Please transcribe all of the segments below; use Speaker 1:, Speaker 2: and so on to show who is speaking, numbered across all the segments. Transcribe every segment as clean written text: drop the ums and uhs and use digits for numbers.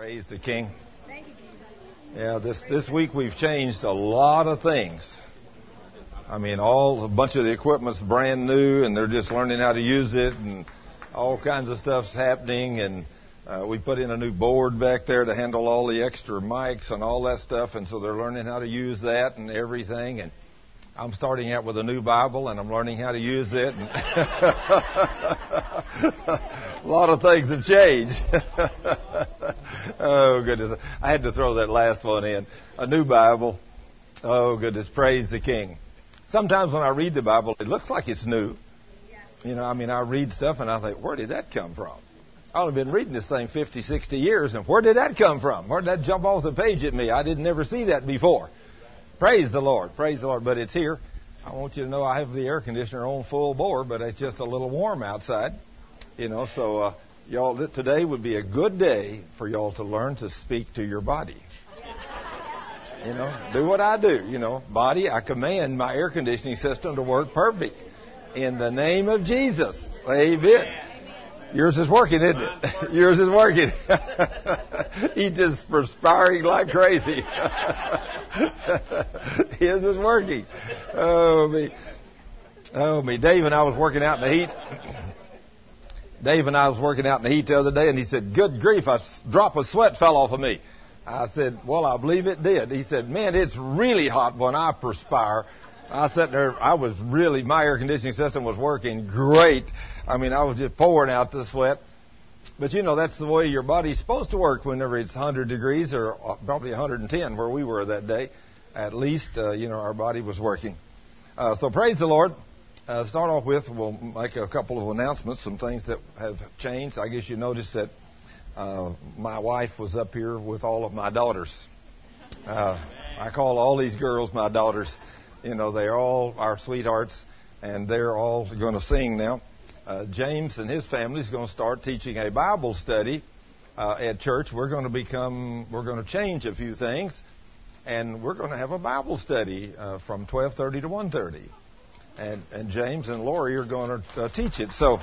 Speaker 1: Praise the King. Yeah, this week we've changed a lot of things. I mean, a bunch of the equipment's brand new, and they're just learning how to use it, and all kinds of stuff's happening. And we put in a new board back there to handle all the extra mics and all that stuff, and so they're learning how to use that and everything. And I'm starting out with a new Bible, and I'm learning how to use it. And a lot of things have changed. Oh, goodness. I had to throw that last one in. A new Bible. Oh, goodness. Praise the King. Sometimes when I read the Bible, it looks like it's new. You know, I mean, I read stuff, and I think, where did that come from? I've only been reading this thing 50, 60 years, and where did that come from? Where did that jump off the page at me? I didn't never see that before. Praise the Lord. Praise the Lord. But it's here. I want you to know I have the air conditioner on full bore, but it's just a little warm outside. You know, so y'all, today would be a good day for y'all to learn to speak to your body. You know, do what I do. You know, body, I command my air conditioning system to work perfect. In the name of Jesus. Amen. Yours is working, isn't it? Yours is working. He's just perspiring like crazy. His is working. Oh, me. Oh, me. Dave and I was working out in the heat. Dave and I was working out in the heat the other day, and he said, good grief, a drop of sweat fell off of me. I said, well, I believe it did. He said, man, it's really hot when I perspire. I sat there, my air conditioning system was working great. I mean, I was just pouring out the sweat. But, you know, that's the way your body's supposed to work whenever it's 100 degrees or probably 110 where we were that day. At least, our body was working. So praise the Lord. Start off with, we'll make a couple of announcements, some things that have changed. I guess you noticed that my wife was up here with all of my daughters. I call all these girls my daughters. You know, they're all our sweethearts, and they're all going to sing now. James and his family is going to start teaching a Bible study at church. We're going to change a few things, and we're going to have a Bible study from 12:30 to 1:30. And James and Lori are going to teach it. So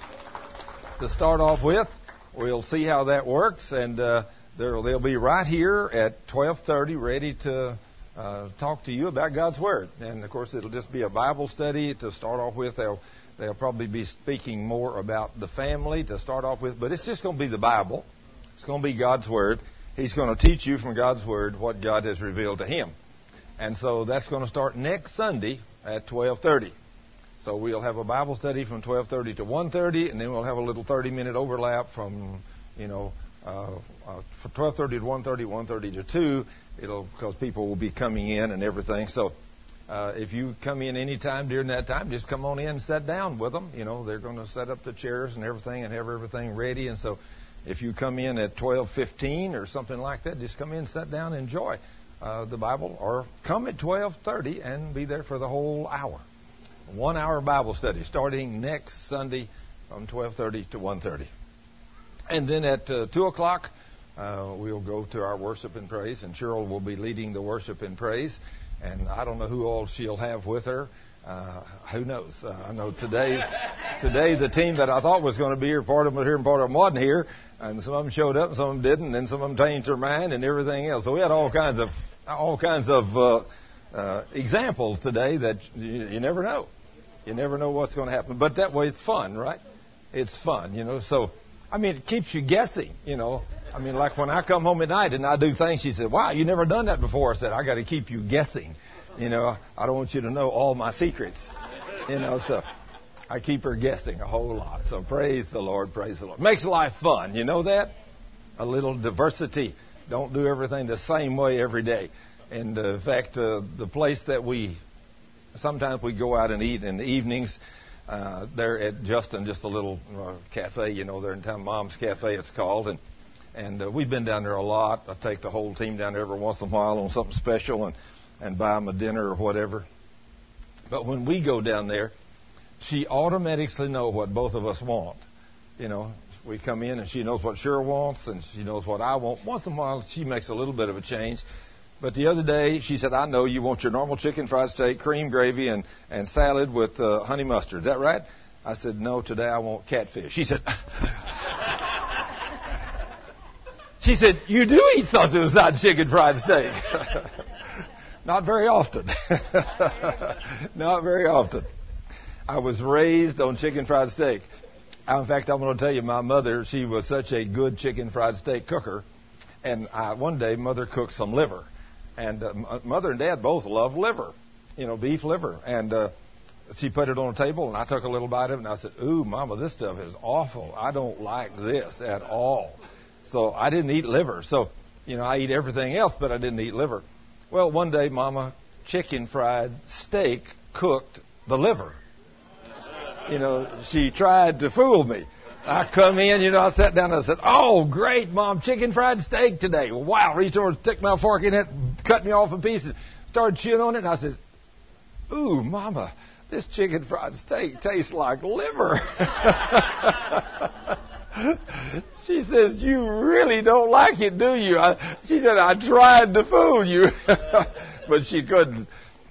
Speaker 1: to start off with, we'll see how that works, and they'll be right here at 12:30, ready to talk to you about God's Word. And of course, it'll just be a Bible study to start off with. They'll probably be speaking more about the family to start off with, but it's just going to be the Bible. It's going to be God's Word. He's going to teach you from God's Word what God has revealed to him. And so that's going to start next Sunday at 12:30. So we'll have a Bible study from 12:30 to 1:30, and then we'll have a little 30-minute overlap from, from 12:30 to 1:30, 1:30 to 2, because people will be coming in and everything. So if you come in any time during that time, just come on in and sit down with them. You know, they're going to set up the chairs and everything and have everything ready. And so if you come in at 12:15 or something like that, just come in, sit down, and enjoy the Bible, or come at 12:30 and be there for the whole hour. 1 hour Bible study starting next Sunday from 12:30 to 1:30. And then at 2 o'clock, we'll go to our worship and praise, and Cheryl will be leading the worship and praise. And I don't know who all she'll have with her. Who knows? I know today the team that I thought was going to be here, part of them was here and part of them wasn't here. And some of them showed up and some of them didn't. And then some of them changed their mind and everything else. So we had all kinds of examples today that you never know. You never know what's going to happen. But that way it's fun, right? It's fun, you know. So, I mean, it keeps you guessing, you know. I mean, like when I come home at night and I do things, she said, wow, you never done that before. I said, I got to keep you guessing. You know, I don't want you to know all my secrets. You know, so I keep her guessing a whole lot. So praise the Lord, praise the Lord. Makes life fun. You know that? A little diversity. Don't do everything the same way every day. And in fact, the place that sometimes we go out and eat in the evenings, there at Justin, just a little cafe, you know, there in town, Mom's Cafe it's called. And we've been down there a lot. I take the whole team down there every once in a while on something special and buy them a dinner or whatever. But when we go down there, she automatically knows what both of us want. You know, we come in and she knows what Cheryl wants and she knows what I want. Once in a while, she makes a little bit of a change. But the other day, she said, I know you want your normal chicken fried steak, cream gravy, and salad with honey mustard. Is that right? I said, no, today I want catfish. She said... She said, you do eat something besides chicken fried steak. Not very often. Not very often. I was raised on chicken fried steak. In fact, I'm going to tell you, my mother, she was such a good chicken fried steak cooker. And one day, Mother cooked some liver. And Mother and Dad both love liver, beef liver. And she put it on the table, and I took a little bite of it, and I said, ooh, Mama, this stuff is awful. I don't like this at all. So I didn't eat liver. So, I eat everything else, but I didn't eat liver. Well, one day, Mama chicken fried steak cooked the liver. She tried to fool me. I come in, I sat down and I said, oh, great, Mom, chicken fried steak today. Wow, reached over, stick my fork in it, cut me off in pieces, started chewing on it, and I said, ooh, Mama, this chicken fried steak tastes like liver. She says, you really don't like it, do you? She said, I tried to fool you. But she couldn't.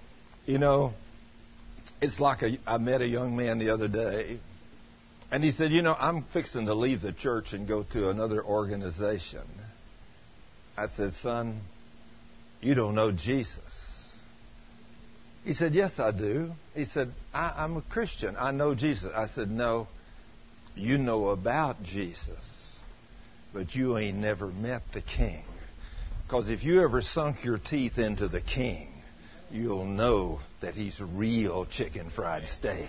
Speaker 1: It's like I met a young man the other day, and he said, I'm fixing to leave the church and go to another organization. I said, son, you don't know Jesus. He said, yes, I do. He said, I'm a Christian. I know Jesus. I said, no, you know about Jesus, but you ain't never met the King. Because if you ever sunk your teeth into the King, you'll know that he's real chicken fried steak.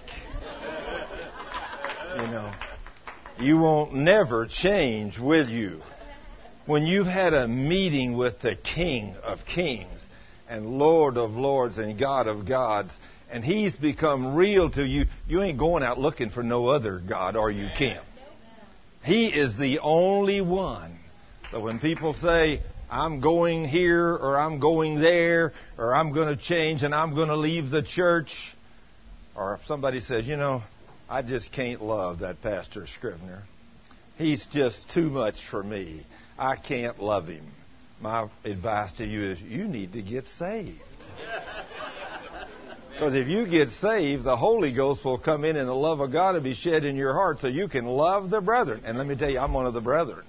Speaker 1: You won't never change, will you? When you've had a meeting with the King of Kings and Lord of Lords and God of Gods, and he's become real to you, you ain't going out looking for no other God, are you, Kim? He is the only one. So when people say, I'm going here, or I'm going there, or I'm going to change and I'm going to leave the church, or if somebody says, I just can't love that Pastor Scrivener. He's just too much for me. I can't love him. My advice to you is you need to get saved. Because if you get saved, the Holy Ghost will come in and the love of God will be shed in your heart so you can love the brethren. And let me tell you, I'm one of the brethren.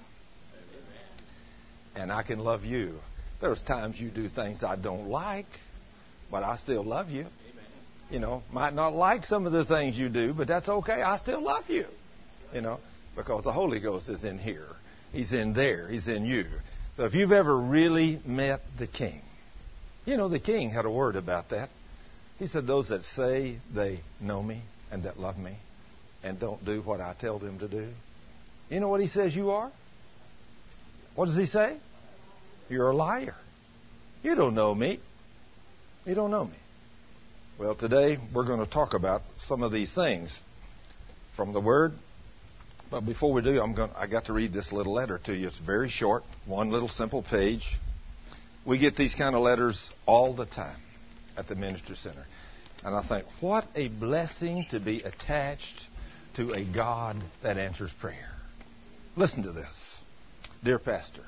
Speaker 1: And I can love you. There's times you do things I don't like, but I still love you. Might not like some of the things you do, but that's okay. I still love you. Because the Holy Ghost is in here. He's in there. He's in you. So if you've ever really met the King, the King had a word about that. He said, those that say they know me and that love me and don't do what I tell them to do. You know what he says you are? What does he say? You're a liar. You don't know me. You don't know me. Well, today we're going to talk about some of these things from the Word. But before we do, I got to read this little letter to you. It's very short, one little simple page. We get these kind of letters all the time at the Ministry Center. And I think, what a blessing to be attached to a God that answers prayer. Listen to this. Dear Pastor,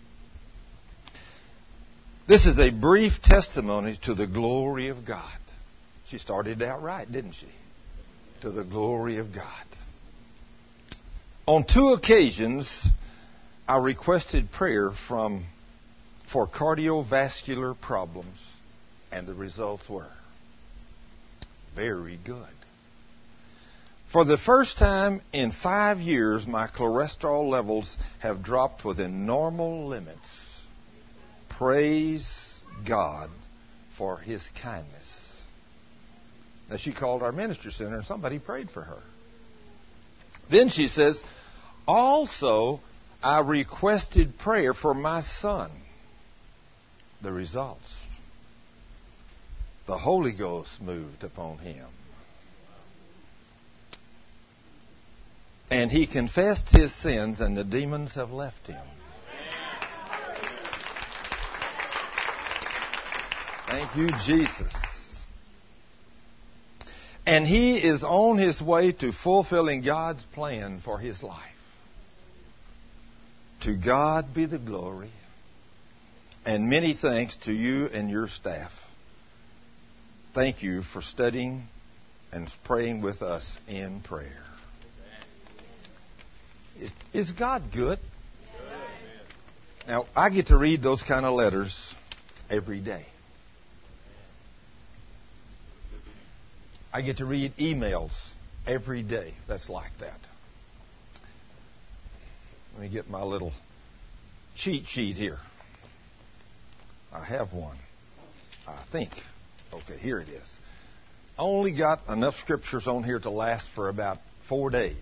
Speaker 1: this is a brief testimony to the glory of God. She started out right, didn't she? To the glory of God. On 2 occasions, I requested prayer for cardiovascular problems, and the results were very good. For the first time in 5 years, my cholesterol levels have dropped within normal limits. Praise God for His kindness. Now, she called our ministry center and somebody prayed for her. Then she says, also, I requested prayer for my son. The results. The Holy Ghost moved upon him. And he confessed his sins, and the demons have left him. Thank you, Jesus. And he is on his way to fulfilling God's plan for his life. To God be the glory. And many thanks to you and your staff. Thank you for studying and praying with us in prayer. Is God good? Now, I get to read those kind of letters every day. I get to read emails every day that's like that. Let me get my little cheat sheet here. I have one, I think. Okay, here it is. I only got enough scriptures on here to last for about 4 days.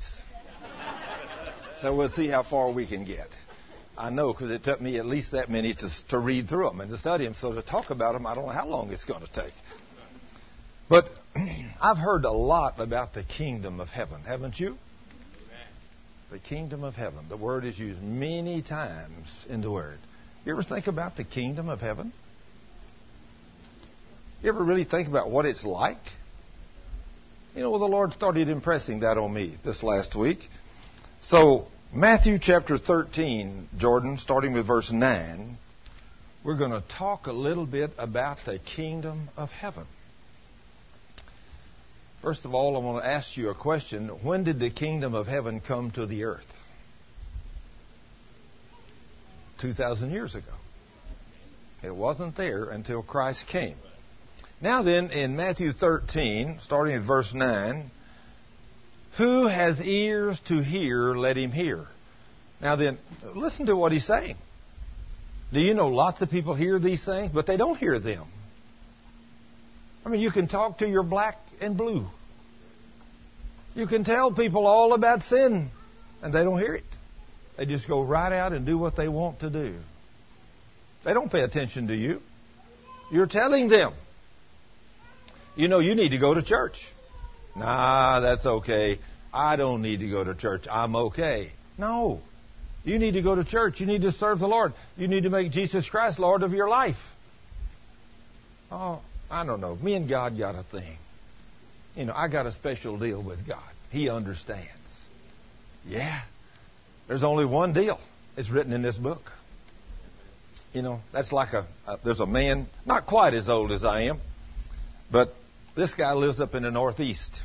Speaker 1: So we'll see how far we can get. I know, because it took me at least that many to read through them and to study them. So to talk about them, I don't know how long it's going to take. But I've heard a lot about the kingdom of heaven, haven't you? The kingdom of heaven. The word is used many times in the word. You ever think about the kingdom of heaven? You ever really think about what it's like? You know, well, the Lord started impressing that on me this last week. So, Matthew chapter 13, Jordan, starting with verse 9, we're going to talk a little bit about the kingdom of heaven. First of all, I want to ask you a question. When did the kingdom of heaven come to the earth? 2,000 years ago. It wasn't there until Christ came. Now then, in Matthew 13, starting at verse 9, who has ears to hear, let him hear. Now then, listen to what he's saying. Do you know lots of people hear these things, but they don't hear them? I mean, you can talk to your black and blue. You can tell people all about sin, and they don't hear it. They just go right out and do what they want to do. They don't pay attention to you. You're telling them, you know, you need to go to church. Nah, that's okay. I don't need to go to church. I'm okay. No. You need to go to church. You need to serve the Lord. You need to make Jesus Christ Lord of your life. Oh, I don't know. Me and God got a thing. You know, I got a special deal with God. He understands. Yeah. There's only one deal. It's written in this book. You know, that's like there's a man, not quite as old as I am, but this guy lives up in the Northeast.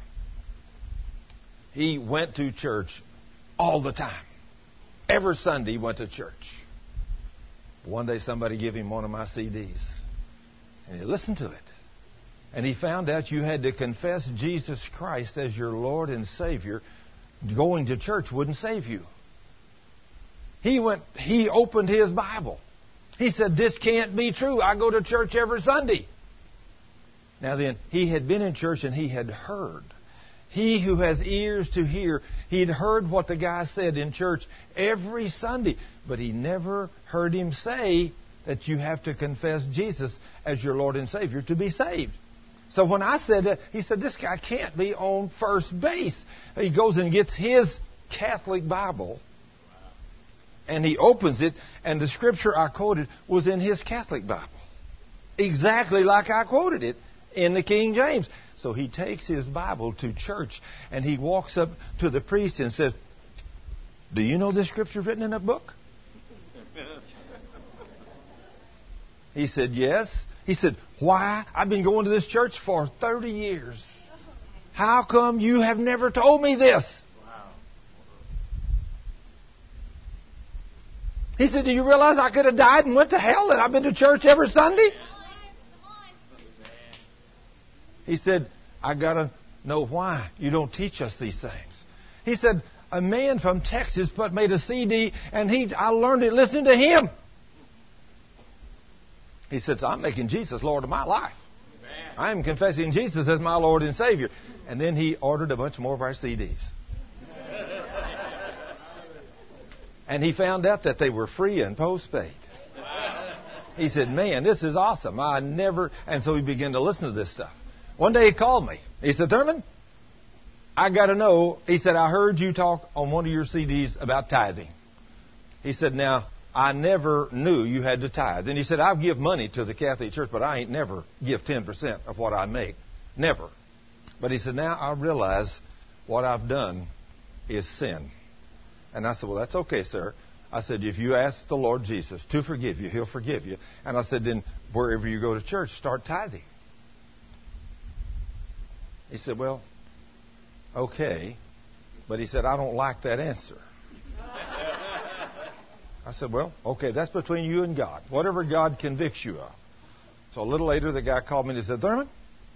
Speaker 1: He went to church all the time. Every Sunday he went to church. One day somebody gave him one of my CDs. And he listened to it. And he found out you had to confess Jesus Christ as your Lord and Savior. Going to church wouldn't save you. He opened his Bible. He said, this can't be true. I go to church every Sunday. Now then, he had been in church and he had heard. He who has ears to hear, he'd heard what the guy said in church every Sunday. But he never heard him say that you have to confess Jesus as your Lord and Savior to be saved. So when I said that, he said, this guy can't be on first base. He goes and gets his Catholic Bible, and he opens it, and the scripture I quoted was in his Catholic Bible. Exactly like I quoted it in the King James. So he takes his Bible to church, and he walks up to the priest and says, do you know this scripture written in a book? He said, yes. He said, why? I've been going to this church for 30 years. How come you have never told me this? He said, do you realize I could have died and went to hell and I've been to church every Sunday? He said, I got to know why you don't teach us these things. He said, a man from Texas made a CD and I learned it listening to him. He said, I'm making Jesus Lord of my life. Amen. I am confessing Jesus as my Lord and Savior. And then he ordered a bunch more of our CDs. And he found out that they were free and postpaid. He said, man, this is awesome. And so he began to listen to this stuff. One day he called me. He said, Thurman, I got to know. He said, I heard you talk on one of your CDs about tithing. He said, now, I never knew you had to tithe. And he said, I give money to the Catholic Church, but I ain't never give 10% of what I make. Never. But he said, now I realize what I've done is sin. And I said, well, that's okay, sir. I said, if you ask the Lord Jesus to forgive you, He'll forgive you. And I said, then wherever you go to church, start tithing. He said, well, okay. But he said, I don't like that answer. I said, well, okay, that's between you and God. Whatever God convicts you of. So a little later, the guy called me and he said, Thurman,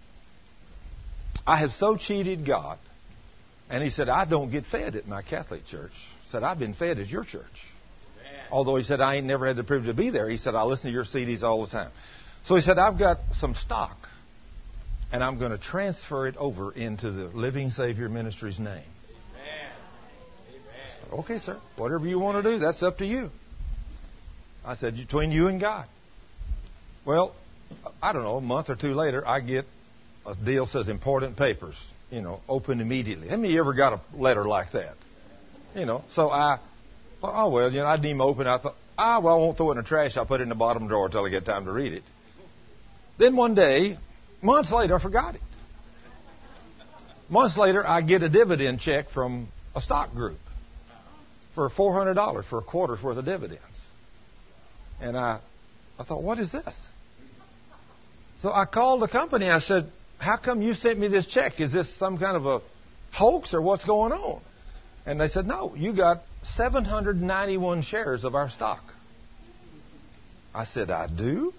Speaker 1: I have so cheated God. And he said, I don't get fed at my Catholic church. He said, I've been fed at your church. Amen. Although he said, I ain't never had the privilege to be there. He said, I listen to your CDs all the time. So he said, I've got some stock. And I'm going to transfer it over into the Living Savior Ministry's name. Amen. Said, okay, sir. Whatever you want to do, that's up to you. I said, between you and God. Well, I don't know, a month or two later, I get a deal that says important papers, open immediately. How many of you ever got a letter like that? So I didn't even open it. I thought, I won't throw it in the trash. I'll put it in the bottom drawer until I get time to read it. Then one day, months later, I forgot it. Months later, I get a dividend check from a stock group for $400 for a quarter's worth of dividends. And I thought, what is this? So I called the company. I said, how come you sent me this check? Is this some kind of a hoax or what's going on? And they said, no, you got 791 shares of our stock. I said, I do?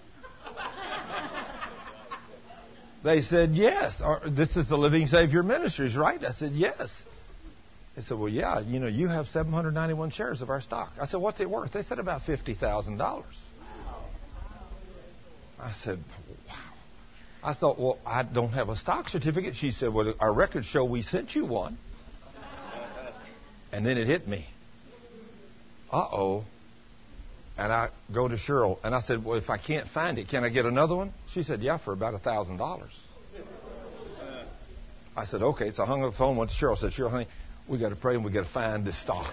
Speaker 1: They said, yes. This is the Living Savior Ministries, right? I said, yes. They said, well, yeah, you have 791 shares of our stock. I said, what's it worth? They said about $50,000. I said, wow. I thought, well, I don't have a stock certificate. She said, well, our records show we sent you one. And then it hit me. Uh-oh. And I go to Cheryl, and I said, well, if I can't find it, can I get another one? She said, yeah, for about $1,000. I said, okay. So I hung up the phone, went to Cheryl, said, Cheryl, honey, we got to pray and we got to find this stock.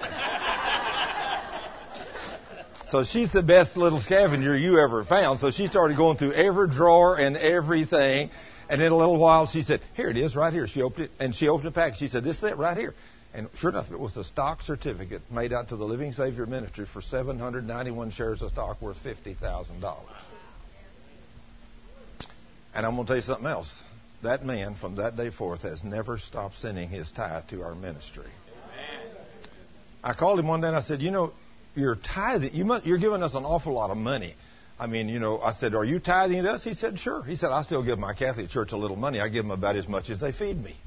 Speaker 1: So she's the best little scavenger you ever found. So she started going through every drawer and everything. And in a little while, she said, here it is, right here. She opened it, and she opened the pack. She said, this is it right here. And sure enough, it was a stock certificate made out to the Living Savior Ministry for 791 shares of stock worth $50,000. And I'm going to tell you something else. That man, from that day forth, has never stopped sending his tithe to our ministry. I called him one day and I said, you're tithing. You're giving us an awful lot of money. I mean, I said, are you tithing to us? He said, sure. He said, I still give my Catholic church a little money. I give them about as much as they feed me.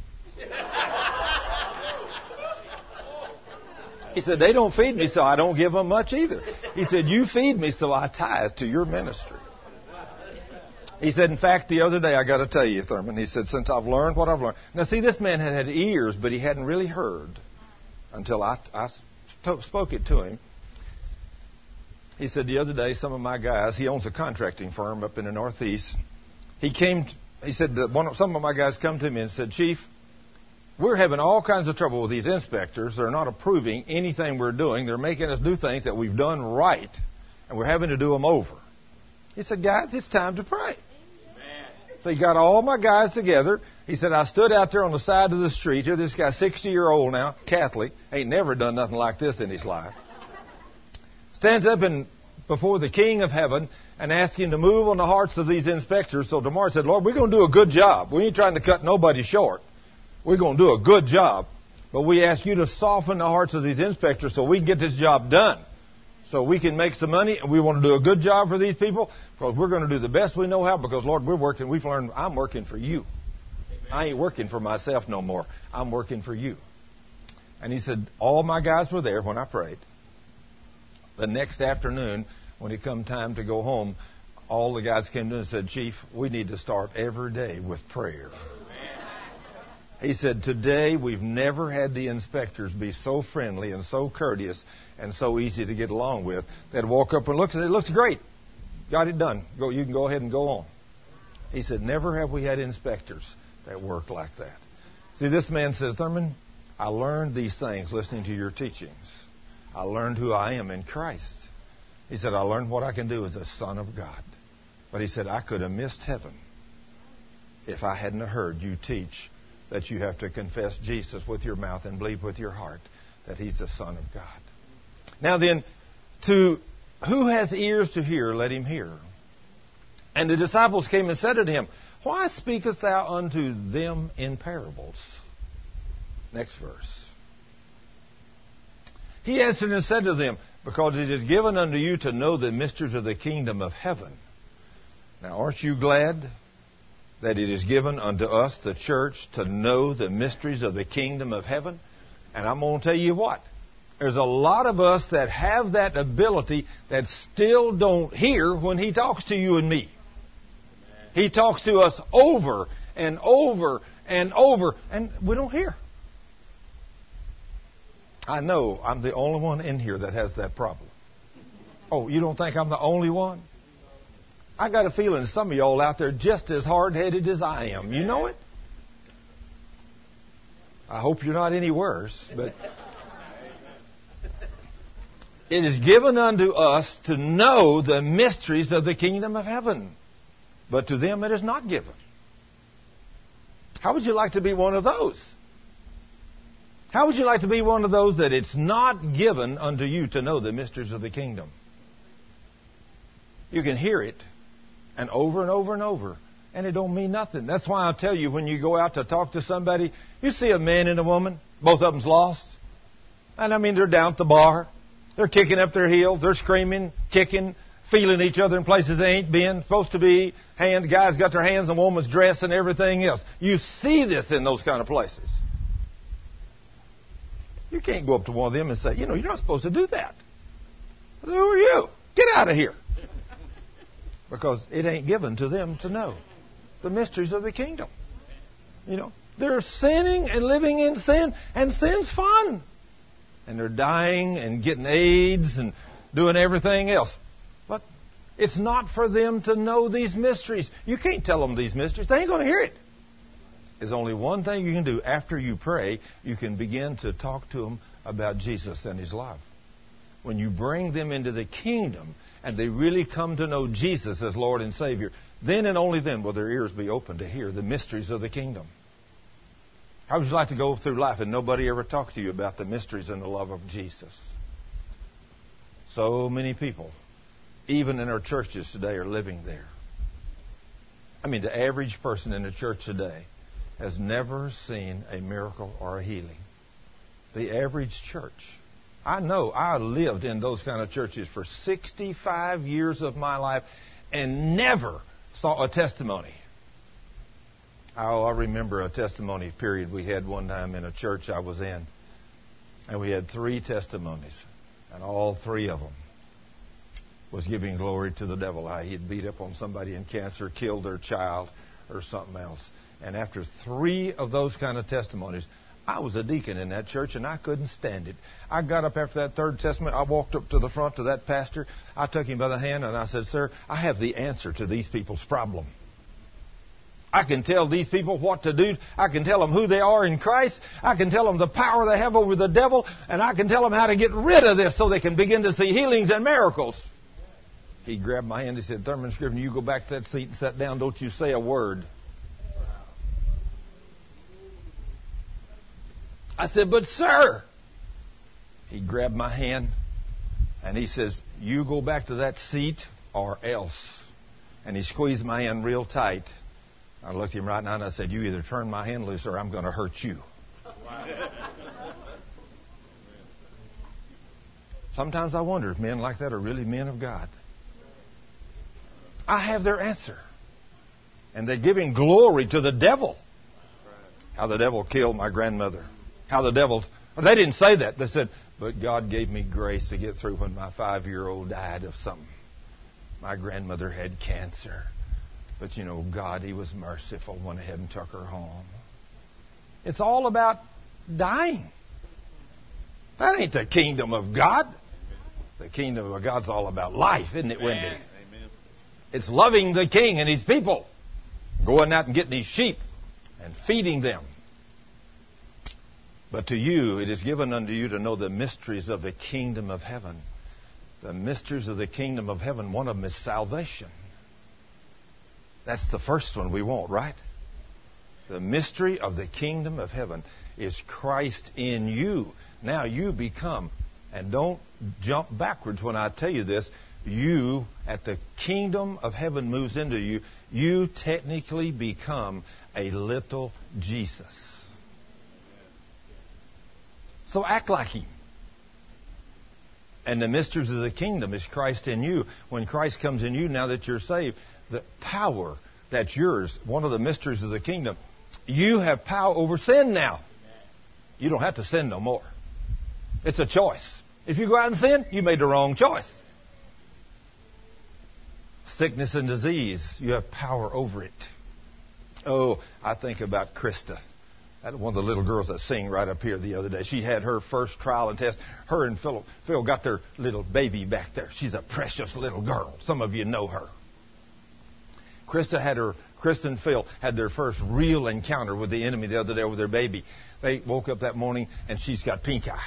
Speaker 1: He said, they don't feed me, so I don't give them much either. He said, you feed me, so I tithe to your ministry. He said, in fact, the other day, I got to tell you, Thurman, he said, since I've learned what I've learned. Now, see, this man had ears, but he hadn't really heard until I spoke it to him. He said, the other day, some of my guys, he owns a contracting firm up in the Northeast. He said, some of my guys come to me and said, Chief, we're having all kinds of trouble with these inspectors. They're not approving anything we're doing. They're making us do things that we've done right, and we're having to do them over. He said, guys, it's time to pray. Amen. So he got all my guys together. He said, I stood out there on the side of the street. Here, this guy, 60-year-old now, Catholic, ain't never done nothing like this in his life. Stands up before the King of Heaven and asks him to move on the hearts of these inspectors. So tomorrow he said, Lord, we're going to do a good job. We ain't trying to cut nobody short. We're going to do a good job. But we ask you to soften the hearts of these inspectors so we can get this job done. So we can make some money, and we want to do a good job for these people because we're going to do the best we know how because, Lord, we've learned I'm working for you. Amen. I ain't working for myself no more. I'm working for you. And he said, all my guys were there when I prayed. The next afternoon, when it come time to go home, all the guys came to him and said, Chief, we need to start every day with prayer. He said, today we've never had the inspectors be so friendly and so courteous and so easy to get along with. They'd walk up and look and say, it looks great. Got it done. You can go ahead and go on. He said, never have we had inspectors that work like that. See, this man says, Thurman, I learned these things listening to your teachings. I learned who I am in Christ. He said, I learned what I can do as a son of God. But he said, I could have missed heaven if I hadn't heard you teach that you have to confess Jesus with your mouth and believe with your heart that He's the Son of God. Now then, to who has ears to hear, let him hear. And the disciples came and said unto him, why speakest thou unto them in parables? Next verse. He answered and said to them, Because it is given unto you to know the mysteries of the kingdom of heaven. Now, aren't you glad that it is given unto us, the church, to know the mysteries of the kingdom of heaven? And I'm going to tell you what. There's a lot of us that have that ability that still don't hear when He talks to you and me. He talks to us over and over and over, and we don't hear. I know I'm the only one in here that has that problem. Oh, you don't think I'm the only one? I got a feeling some of y'all out there just as hard-headed as I am. You know it? I hope you're not any worse, but it is given unto us to know the mysteries of the kingdom of heaven, but to them it is not given. How would you like to be one of those? How would you like to be one of those that it's not given unto you to know the mysteries of the kingdom? You can hear it, and over and over and over, and it don't mean nothing. That's why I tell you, when you go out to talk to somebody, you see a man and a woman, both of them's lost. And I mean, they're down at the bar. They're kicking up their heels. They're screaming, kicking, feeling each other in places they ain't been. Supposed to be. Guys got their hands on woman's dress and everything else. You see this in those kind of places. You can't go up to one of them and say, you're not supposed to do that. Who are you? Get out of here. Because it ain't given to them to know the mysteries of the kingdom. They're sinning and living in sin, and sin's fun. And they're dying and getting AIDS and doing everything else. But it's not for them to know these mysteries. You can't tell them these mysteries. They ain't going to hear it. There's only one thing you can do. After you pray, you can begin to talk to them about Jesus and His love. When you bring them into the kingdom and they really come to know Jesus as Lord and Savior, then and only then will their ears be open to hear the mysteries of the kingdom. How would you like to go through life and nobody ever talk to you about the mysteries and the love of Jesus? So many people, even in our churches today, are living there. I mean, the average person in the church today has never seen a miracle or a healing. The average church. I know I lived in those kind of churches for 65 years of my life and never saw a testimony. I remember a testimony period we had one time in a church I was in. And we had 3 testimonies. And all 3 of them was giving glory to the devil. How he had beat up on somebody in cancer, killed their child, or something else. And after 3 of those kind of testimonies, I was a deacon in that church, and I couldn't stand it. I got up after that 3rd testimony. I walked up to the front to that pastor. I took him by the hand, and I said, "Sir, I have the answer to these people's problem. I can tell these people what to do. I can tell them who they are in Christ. I can tell them the power they have over the devil. And I can tell them how to get rid of this so they can begin to see healings and miracles." He grabbed my hand. He said, "Thurman Scrivener, you go back to that seat and sit down. Don't you say a word." I said, "But sir." He grabbed my hand and he says, "You go back to that seat or else." And he squeezed my hand real tight. I looked at him right now and I said, "You either turn my hand loose or I'm going to hurt you." Sometimes I wonder if men like that are really men of God. I have their answer. And they're giving glory to the devil. How the devil killed my grandmother. How the devil... They didn't say that. They said, "But God gave me grace to get through when my 5-year-old died of something. My grandmother had cancer. But, God, He was merciful, went ahead and took her home." It's all about dying. That ain't the kingdom of God. The kingdom of God's all about life, isn't it, Wendy? Amen. It's loving the King and His people. Going out and getting His sheep and feeding them. But to you, it is given unto you to know the mysteries of the kingdom of heaven. The mysteries of the kingdom of heaven, one of them is salvation. That's the first one we want, right? The mystery of the kingdom of heaven is Christ in you. Now you become, and don't jump backwards when I tell you this, you, at the kingdom of heaven moves into you, you technically become a little Jesus. So act like Him. And the mysteries of the kingdom is Christ in you. When Christ comes in you, now that you're saved, the power that's yours, one of the mysteries of the kingdom, you have power over sin now. You don't have to sin no more. It's a choice. If you go out and sin, you made the wrong choice. Sickness and disease, you have power over it. Oh, I think about Krista. One of the little girls that sing right up here the other day. She had her first trial and test. Her and Phil got their little baby back there. She's a precious little girl. Some of you know her. Krista and Phil had their first real encounter with the enemy the other day with their baby. They woke up that morning and she's got pink eye.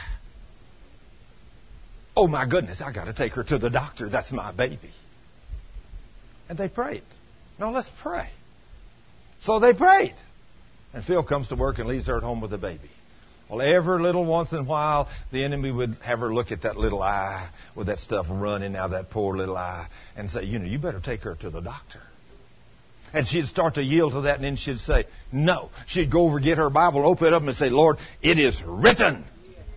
Speaker 1: Oh my goodness, I got to take her to the doctor. That's my baby. And they prayed. No, let's pray. So they prayed. And Phil comes to work and leaves her at home with the baby. Well, every little once in a while, the enemy would have her look at that little eye with that stuff running out of that poor little eye and say, you better take her to the doctor. And she'd start to yield to that, and then she'd say, no. She'd go over, get her Bible, open it up, and say, Lord, it is written.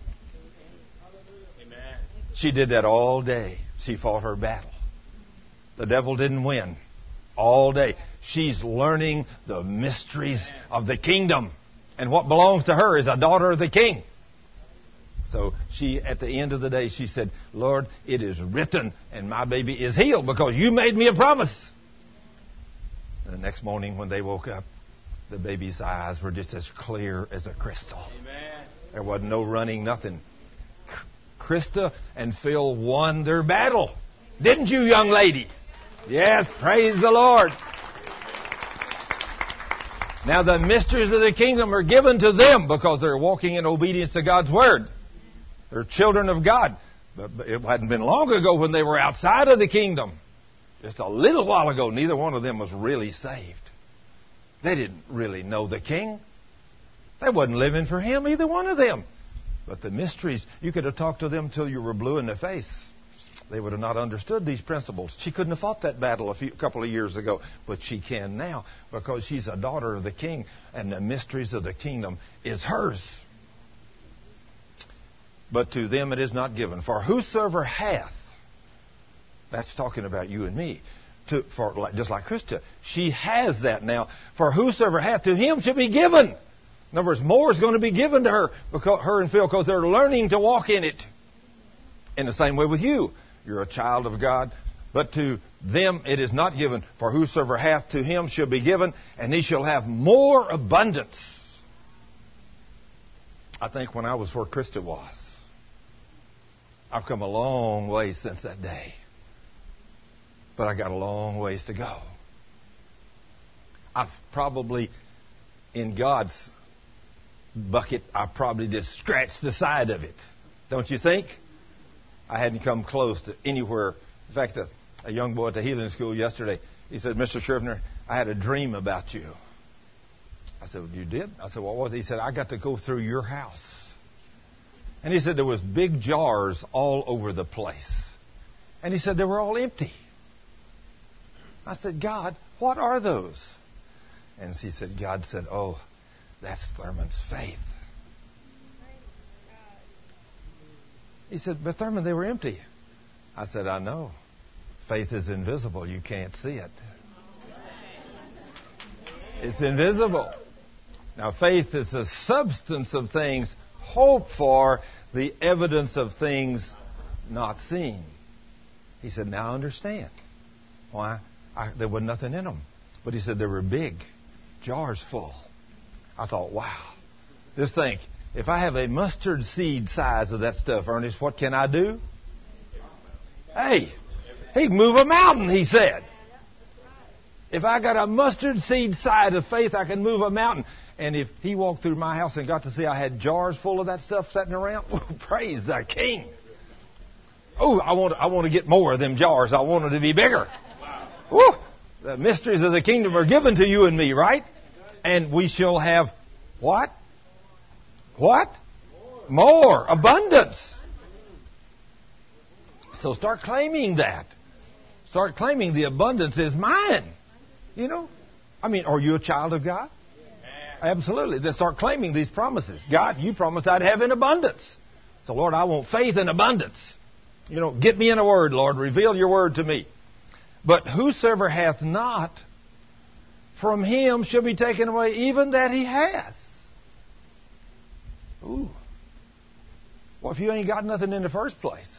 Speaker 1: Amen. She did that all day. She fought her battle. The devil didn't win. All day. She's learning the mysteries of the kingdom. And what belongs to her is a daughter of the king. So she, at the end of the day, she said, Lord, it is written, and my baby is healed because you made me a promise. And the next morning when they woke up, the baby's eyes were just as clear as a crystal. Amen. There wasn't no running, nothing. Krista and Phil won their battle. Didn't you, young lady? Yes, praise the Lord. Now the mysteries of the kingdom are given to them because they're walking in obedience to God's word. They're children of God. But it hadn't been long ago when they were outside of the kingdom. Just a little while ago, neither one of them was really saved. They didn't really know the king. They wasn't living for him, either one of them. But the mysteries, you could have talked to them till you were blue in the face. They would have not understood these principles. She couldn't have fought that battle a couple of years ago, but she can now because she's a daughter of the king, and the mysteries of the kingdom is hers. But to them it is not given. For whosoever hath, that's talking about you and me, just like Krista, she has that now. For whosoever hath, to him shall be given. In other words, more is going to be given to her, her and Phil, because they're learning to walk in it. In the same way with you. You're a child of God. But to them it is not given. For whosoever hath, to him shall be given, and he shall have more abundance. I think when I was where Krista was, I've come a long way since that day. But I got a long ways to go. I've probably, in God's bucket, I probably just scratched the side of it. Don't you think? I hadn't come close to anywhere. In fact, a young boy at the healing school yesterday, he said, Mr. Scrivener, I had a dream about you. I said, well, you did? I said, what was it? He said, I got to go through your house. And he said there was big jars all over the place. And he said they were all empty. I said, God, what are those? And she said, God said, oh, that's Thurman's faith. He said, but Thurman, they were empty. I said, I know. Faith is invisible. You can't see it. It's invisible. Now, faith is the substance of things hoped for, the evidence of things not seen. He said, now I understand. Why? There was nothing in them. But he said they were big, jars full. I thought, wow. Just think, if I have a mustard seed size of that stuff, Ernest, what can I do? Hey, he can move a mountain, he said. If I got a mustard seed size of faith, I can move a mountain. And if he walked through my house and got to see I had jars full of that stuff sitting around, oh, praise the King. Oh, I want to get more of them jars. I want them to be bigger. Woo! The mysteries of the kingdom are given to you and me, right? And we shall have what? What? More. Abundance. So start claiming that. Start claiming the abundance is mine. You know? I mean, are you a child of God? Absolutely. Then start claiming these promises. God, you promised I'd have in abundance. So, Lord, I want faith in abundance. Get me in a word, Lord. Reveal your word to me. But whosoever hath not, from him shall be taken away even that he has. Ooh. Well, if you ain't got nothing in the first place,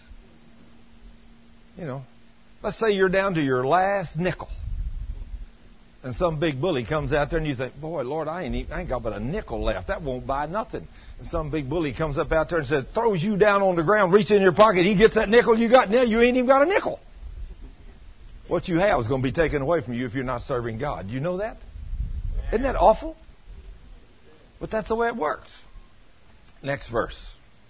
Speaker 1: let's say you're down to your last nickel. And some big bully comes out there and you think, boy, Lord, I ain't got but a nickel left. That won't buy nothing. And some big bully comes up out there and says, throws you down on the ground, reaches in your pocket. He gets that nickel you got. Now you ain't even got a nickel. What you have is going to be taken away from you if you're not serving God. You know that? Isn't that awful? But that's the way it works. Next verse.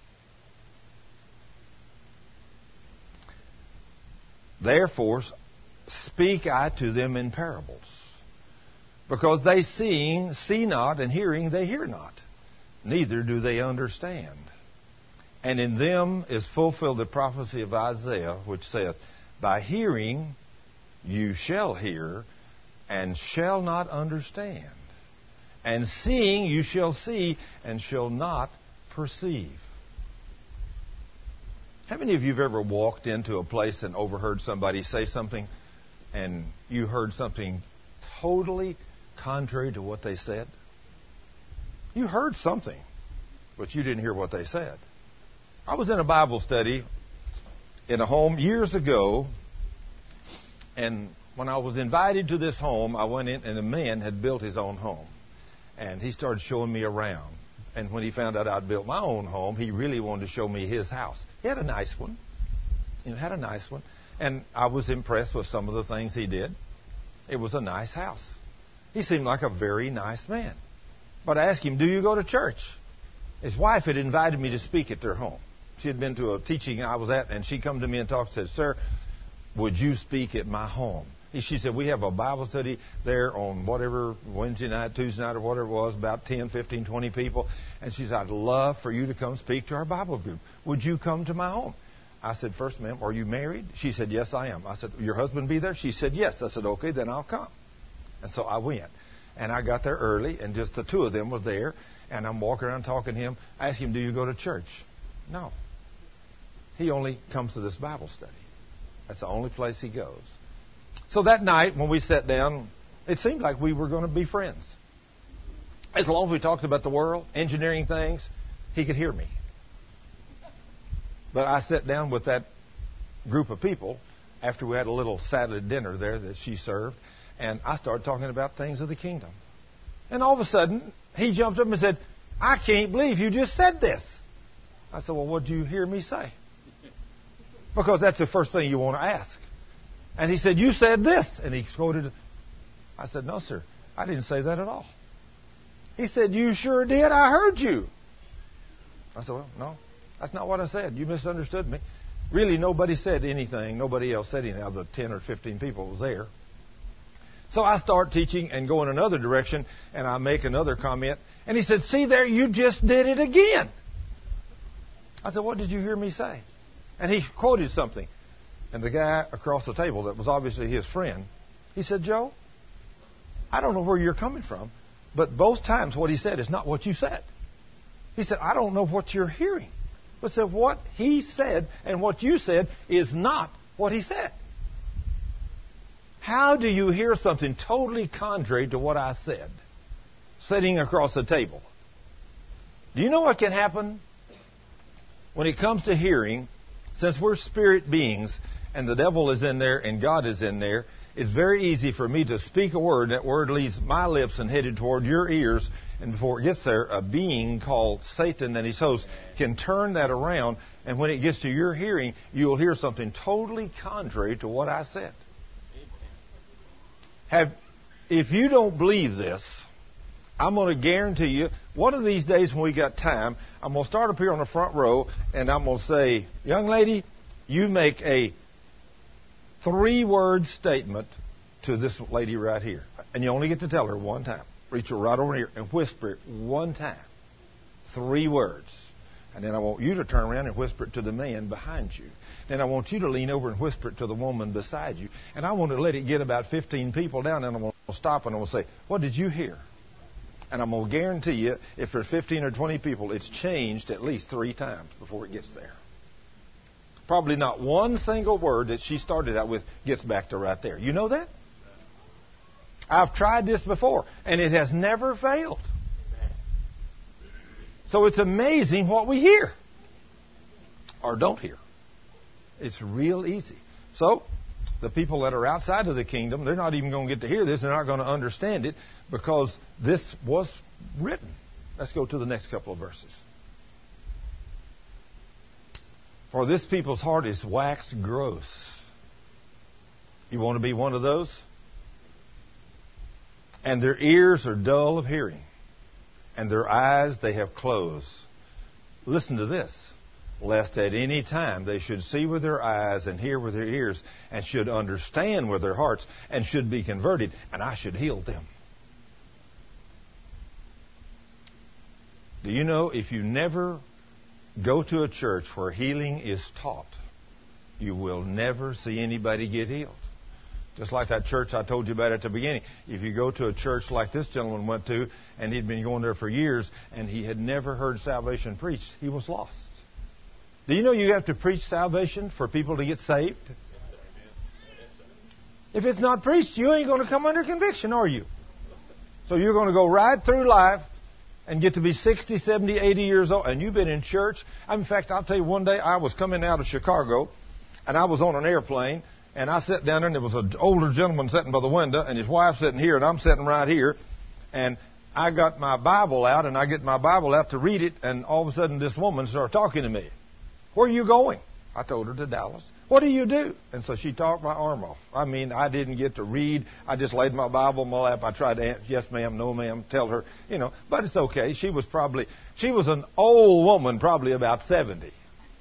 Speaker 1: Therefore speak I to them in parables, because they seeing see not, and hearing they hear not, neither do they understand. And in them is fulfilled the prophecy of Isaiah, which saith, By hearing you shall hear, and shall not understand. And seeing you shall see, and shall not perceive. How many of you have ever walked into a place and overheard somebody say something, and you heard something totally contrary to what they said? You heard something, but you didn't hear what they said. I was in a Bible study in a home years ago, and when I was invited to this home, I went in, and a man had built his own home. And he started showing me around. And when he found out I'd built my own home, he really wanted to show me his house. He had a nice one. Had a nice one. And I was impressed with some of the things he did. It was a nice house. He seemed like a very nice man. But I asked him, do you go to church? His wife had invited me to speak at their home. She had been to a teaching I was at, and she come to me and talked and said, Sir, would you speak at my home? She said, we have a Bible study there on whatever, Wednesday night, Tuesday night, or whatever it was, about 10, 15, 20 people. And she said, I'd love for you to come speak to our Bible group. Would you come to my home? I said, first, ma'am, are you married? She said, yes, I am. I said, your husband be there? She said, yes. I said, okay, then I'll come. And so I went. And I got there early, and just the two of them were there. And I'm walking around talking to him. I asked him, do you go to church? No. He only comes to this Bible study. That's the only place he goes. So that night, when we sat down, it seemed like we were going to be friends. As long as we talked about the world, engineering things, he could hear me. But I sat down with that group of people after we had a little Saturday dinner there that she served, and I started talking about things of the kingdom. And all of a sudden, he jumped up and said, I can't believe you just said this. I said, well, what did you hear me say? Because that's the first thing you want to ask. And he said, you said this. And he quoted. I said, no, sir. I didn't say that at all. He said, you sure did. I heard you. I said, well, no, that's not what I said. You misunderstood me. Really, nobody said anything. Nobody else said anything. Of the 10 or 15 people was there. So I start teaching and go in another direction, and I make another comment. And he said, see there, you just did it again. I said, what did you hear me say? And he quoted something. And the guy across the table that was obviously his friend, he said, Joe, I don't know where you're coming from, but both times what he said is not what you said. He said, I don't know what you're hearing. But said, what he said and what you said is not what he said. How do you hear something totally contrary to what I said, sitting across the table? Do you know what can happen when it comes to hearing? Since we're spirit beings, and the devil is in there and God is in there, it's very easy for me to speak a word. That word leaves my lips and headed toward your ears. And before it gets there, a being called Satan and his host can turn that around. And when it gets to your hearing, you'll hear something totally contrary to what I said. If you don't believe this, I'm going to guarantee you, one of these days when we got time, I'm going to start up here on the front row, and I'm going to say, young lady, you make a 3-word statement to this lady right here. And you only get to tell her one time. Reach her right over here and whisper it one time. 3 words. And then I want you to turn around and whisper it to the man behind you. Then I want you to lean over and whisper it to the woman beside you. And I want to let it get about 15 people down, and I'm going to stop and I'm going to say, what did you hear? And I'm going to guarantee you, if there's 15 or 20 people, it's changed at least 3 times before it gets there. Probably not one single word that she started out with gets back to right there. You know that? I've tried this before, and it has never failed. So it's amazing what we hear or don't hear. It's real easy. So the people that are outside of the kingdom, they're not even going to get to hear this. They're not going to understand it because this was written. Let's go to the next couple of verses. For this people's heart is waxed gross. You want to be one of those? And their ears are dull of hearing, and their eyes they have closed. Listen to this. Lest at any time they should see with their eyes and hear with their ears, and should understand with their hearts, and should be converted, and I should heal them. Do you know, if you never go to a church where healing is taught, you will never see anybody get healed. Just like that church I told you about at the beginning. If you go to a church like this gentleman went to, and he'd been going there for years, and he had never heard salvation preached, he was lost. Do you know you have to preach salvation for people to get saved? If it's not preached, you ain't going to come under conviction, are you? So you're going to go right through life and get to be 60, 70, 80 years old, and you've been in church. In fact, I'll tell you, one day I was coming out of Chicago, and I was on an airplane, and I sat down there, and there was an older gentleman sitting by the window, and his wife sitting here, and I'm sitting right here, and I got my Bible out, and I get my Bible out to read it, and all of a sudden this woman started talking to me. Where are you going? I told her to Dallas. What do you do? And so she talked my arm off. I mean, I didn't get to read. I just laid my Bible in my lap. I tried to answer, yes, ma'am, no, ma'am, tell her, but it's okay. She was an old woman, probably about 70.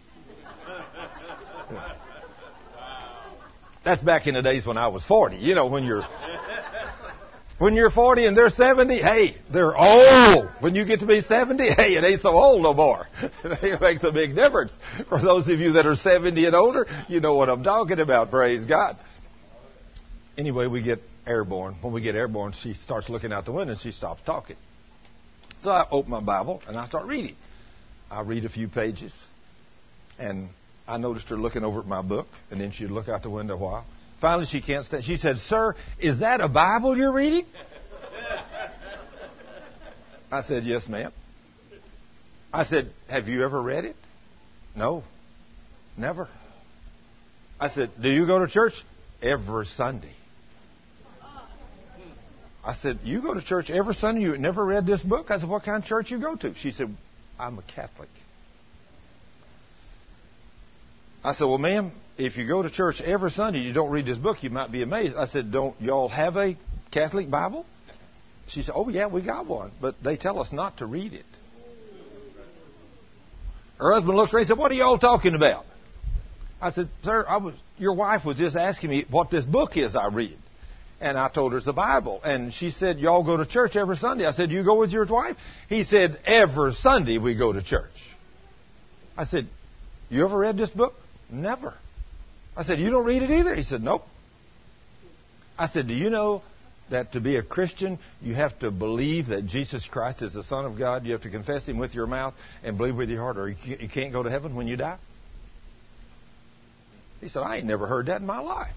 Speaker 1: That's back in the days when I was 40. When you're 40 and they're 70, hey, they're old. When you get to be 70, hey, it ain't so old no more. It makes a big difference. For those of you that are 70 and older, you know what I'm talking about, praise God. Anyway, we get airborne. When we get airborne, she starts looking out the window and she stops talking. So I open my Bible and I start reading. I read a few pages, and I noticed her looking over at my book, and then she'd look out the window a while. Finally, she can't stand. She said, "Sir, is that a Bible you're reading?" I said, "Yes, ma'am." I said, "Have you ever read it?" "No, never." I said, "Do you go to church?" "Every Sunday." I said, "You go to church every Sunday? You never read this book?" I said, "What kind of church you go to?" She said, "I'm a Catholic." I said, "Well, ma'am, if you go to church every Sunday, you don't read this book, you might be amazed." I said, "Don't y'all have a Catholic Bible?" She said, "Oh, yeah, we got one, but they tell us not to read it." Her husband looked at her and said, "What are y'all talking about?" I said, "Sir, your wife was just asking me what this book is I read." And I told her it's the Bible. And she said, "Y'all go to church every Sunday." I said, "You go with your wife?" He said, "Every Sunday we go to church." I said, "You ever read this book?" "Never." I said, "You don't read it either?" He said, "Nope." I said, "Do you know that to be a Christian, you have to believe that Jesus Christ is the Son of God? You have to confess Him with your mouth and believe with your heart, or you can't go to heaven when you die?" He said, "I ain't never heard that in my life."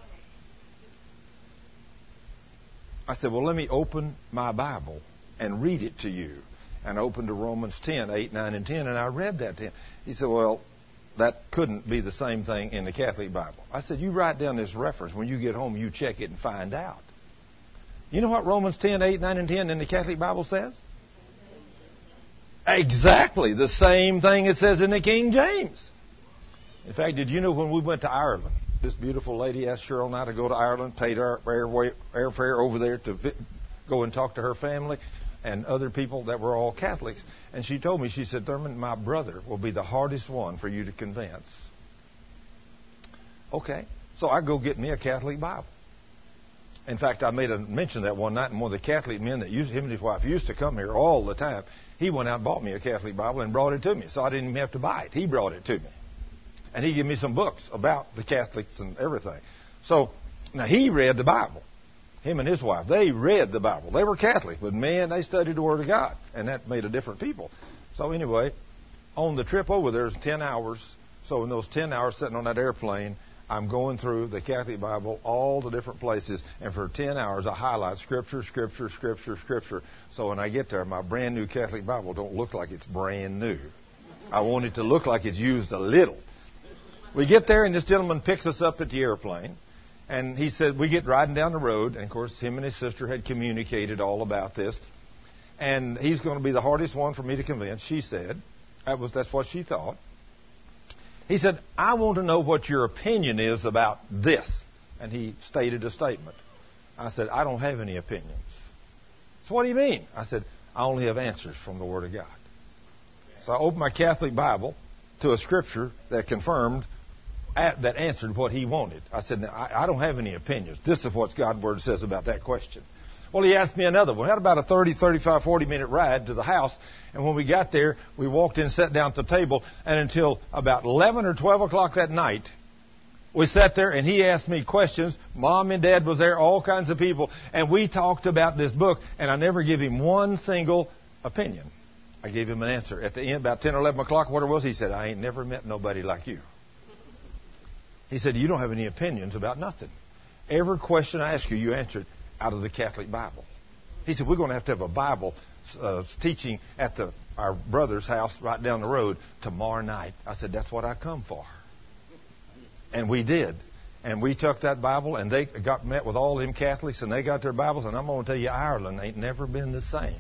Speaker 1: I said, "Well, let me open my Bible and read it to you." And I opened to Romans 10, 8, 9, and 10, and I read that to him. He said, "Well, that couldn't be the same thing in the Catholic Bible." I said, "You write down this reference. When you get home, you check it and find out." You know what Romans 10, 8, 9, and 10 in the Catholic Bible says? Exactly the same thing it says in the King James. In fact, did you know when we went to Ireland, this beautiful lady asked Cheryl and I to go to Ireland, paid our airfare over there to go and talk to her family and other people that were all Catholics. And she told me, she said, "Thurman, my brother will be the hardest one for you to convince." Okay. So I go get me a Catholic Bible. In fact, I made a mention of that one night, and one of the Catholic men that him and his wife used to come here all the time, he went out and bought me a Catholic Bible and brought it to me. So I didn't even have to buy it. He brought it to me. And he gave me some books about the Catholics and everything. So now he read the Bible. Him and his wife, they read the Bible. They were Catholic, but man, they studied the Word of God. And that made a different people. So anyway, on the trip over there, it was 10 hours So in those 10 hours sitting on that airplane, I'm going through the Catholic Bible, all the different places, and for 10 hours I highlight Scripture, Scripture, Scripture, Scripture. So when I get there, my brand new Catholic Bible don't look like it's brand new. I want it to look like it's used a little. We get there, and this gentleman picks us up at the airplane, and he said, we get riding down the road, and of course him and his sister had communicated all about this, and he's going to be the hardest one for me to convince, she said. That's what she thought. He said, I want to know what your opinion is about this. And he stated a statement. I said, I don't have any opinions. So what do you mean? I said, I only have answers from the Word of God. So I opened my Catholic Bible to a scripture that confirmed, that answered what he wanted. I said, I don't have any opinions. This is what God's Word says about that question. Well, he asked me another one. We had about a 30, 35, 40-minute ride to the house. And when we got there, we walked in, sat down at the table. And until about 11 or 12 o'clock that night, we sat there and he asked me questions. Mom and Dad was there, all kinds of people. And we talked about this book. And I never gave him one single opinion. I gave him an answer. At the end, about 10 or 11 o'clock, what it was, he said, I ain't never met nobody like you. He said, you don't have any opinions about nothing. Every question I ask you, you answered out of the Catholic Bible. He said, we're going to have a Bible teaching at our brother's house right down the road tomorrow night. I said, that's what I come for. And we did. And we took that Bible, and they met with all them Catholics, and they got their Bibles, and I'm going to tell you, Ireland ain't never been the same.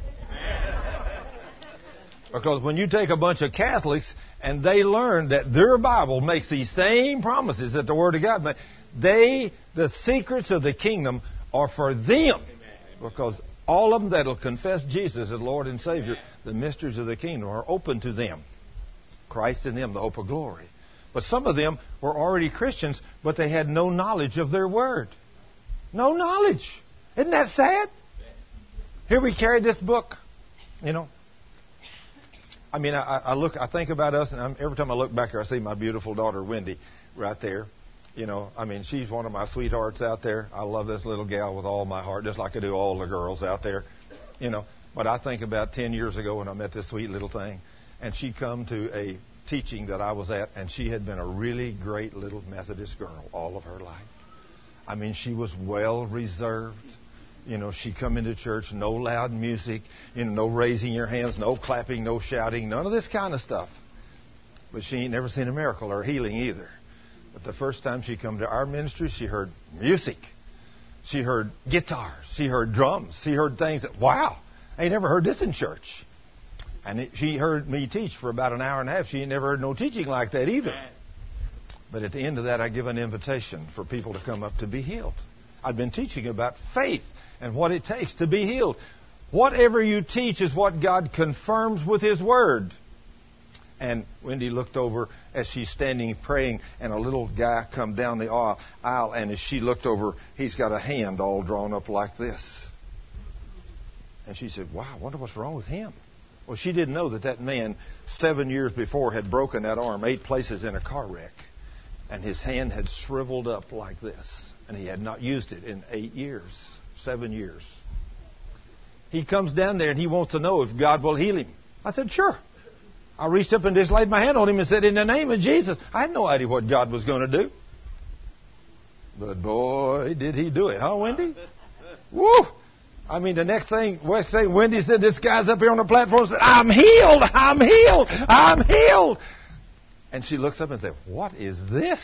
Speaker 1: Because when you take a bunch of Catholics, and they learn that their Bible makes these same promises that the Word of God makes, the secrets of the kingdom are for them. Because all of them that will confess Jesus as Lord and Savior, the mysteries of the kingdom are open to them. Christ in them, the hope of glory. But some of them were already Christians, but they had no knowledge of their Word. No knowledge. Isn't that sad? Here we carry this book, I mean, I think about us, and every time I look back here, I see my beautiful daughter, Wendy, right there. She's one of my sweethearts out there. I love this little gal with all my heart, just like I do all the girls out there. But I think about 10 years ago when I met this sweet little thing, and she'd come to a teaching that I was at, and she had been a really great little Methodist girl all of her life. She was well reserved. She'd come into church, no loud music, no raising your hands, no clapping, no shouting, none of this kind of stuff. But she ain't never seen a miracle or healing either. But the first time she come to our ministry, she heard music. She heard guitars. She heard drums. She heard things that, wow, I ain't never heard this in church. And she heard me teach for about an hour and a half. She ain't never heard no teaching like that either. But at the end of that, I give an invitation for people to come up to be healed. I've been teaching about faith and what it takes to be healed. Whatever you teach is what God confirms with His Word. And Wendy looked over as she's standing praying, and a little guy come down the aisle, and as she looked over, he's got a hand all drawn up like this. And she said, wow, I wonder what's wrong with him. Well, she didn't know that man 7 years before had broken that arm 8 places in a car wreck. And his hand had shriveled up like this. And he had not used it in 8 years, 7 years. He comes down there and he wants to know if God will heal him. I said, sure. I reached up and just laid my hand on him and said, in the name of Jesus. I had no idea what God was going to do. But boy, did He do it. Huh, Wendy? Woo! The next thing Wendy said, this guy's up here on the platform and said, I'm healed, I'm healed, I'm healed. And she looks up and said, what is this?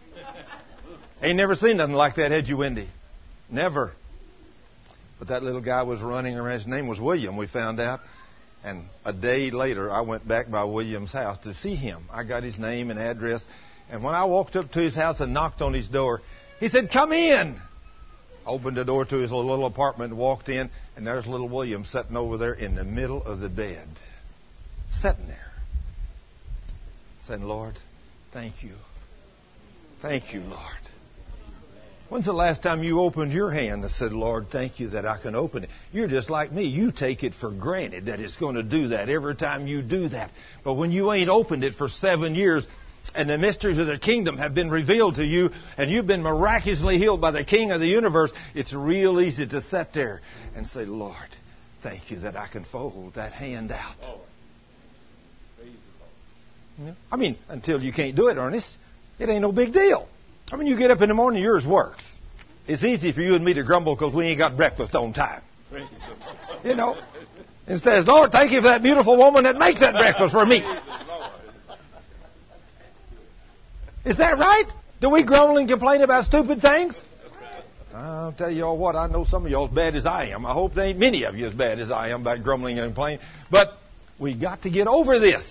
Speaker 1: Ain't never seen nothing like that, had you, Wendy? Never. But that little guy was running around. His name was William, we found out. And a day later, I went back by William's house to see him. I got his name and address. And when I walked up to his house and knocked on his door, he said, come in. I opened the door to his little apartment and walked in. And there's little William sitting over there in the middle of the bed. Sitting there. Saying, Lord, thank you. Thank you, Lord. When's the last time you opened your hand and said, Lord, thank you that I can open it? You're just like me. You take it for granted that it's going to do that every time you do that. But when you ain't opened it for 7 years and the mysteries of the kingdom have been revealed to you and you've been miraculously healed by the King of the universe, it's real easy to sit there and say, Lord, thank you that I can fold that hand out. I mean, until you can't do it, Ernest, it ain't no big deal. I mean, you get up in the morning, yours works. It's easy for you and me to grumble because we ain't got breakfast on time. You know, instead of, Lord, thank you for that beautiful woman that makes that breakfast for me. Is that right? Do we grumble and complain about stupid things? I'll tell you all what, I know some of y'all as bad as I am. I hope there ain't many of you as bad as I am about grumbling and complaining. But we got to get over this.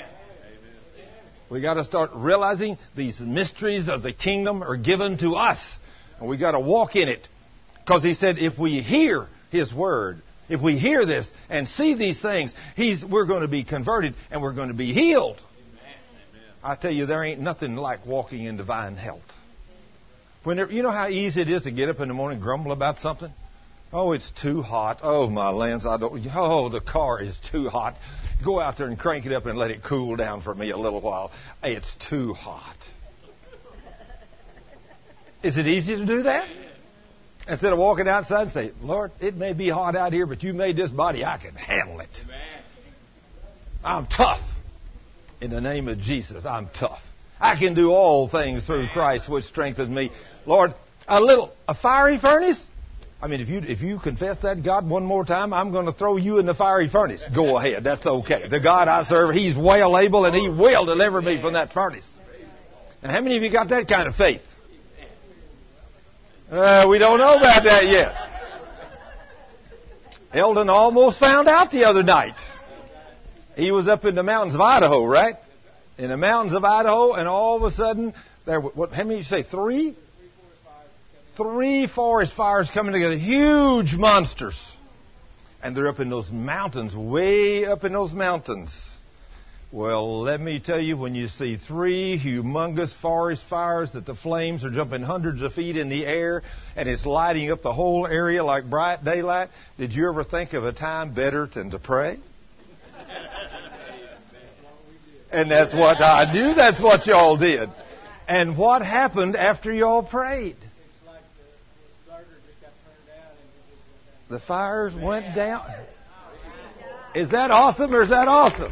Speaker 1: We got to start realizing these mysteries of the kingdom are given to us. And we got to walk in it. Because he said if we hear his word, if we hear this and see these things, we're going to be converted and we're going to be healed. I tell you, there ain't nothing like walking in divine health. Whenever, you know how easy it is to get up in the morning and grumble about something? Oh, it's too hot. Oh, my lands, the car is too hot. Go out there and crank it up and let it cool down for me a little while. It's too hot. Is it easy to do that? Instead of walking outside and say, Lord, it may be hot out here, but you made this body. I can handle it. I'm tough. In the name of Jesus, I'm tough. I can do all things through Christ which strengthens me. Lord, a fiery furnace? I mean, if you confess that God one more time, I'm going to throw you in the fiery furnace. Go ahead. That's okay. The God I serve, He's well able and He will deliver me from that furnace. And how many of you got that kind of faith? We don't know about that yet. Eldon almost found out the other night. He was up in the mountains of Idaho, right? In the mountains of Idaho, and all of a sudden, how many did you say? Three? 3 forest fires coming together. Huge monsters. And they're up in those mountains, way up in those mountains. Well, let me tell you, when you see 3 humongous forest fires that the flames are jumping hundreds of feet in the air and it's lighting up the whole area like bright daylight, did you ever think of a time better than to pray? And that's what I knew. That's what y'all did. And what happened after y'all prayed? The fires went down. Is that awesome or is that awesome?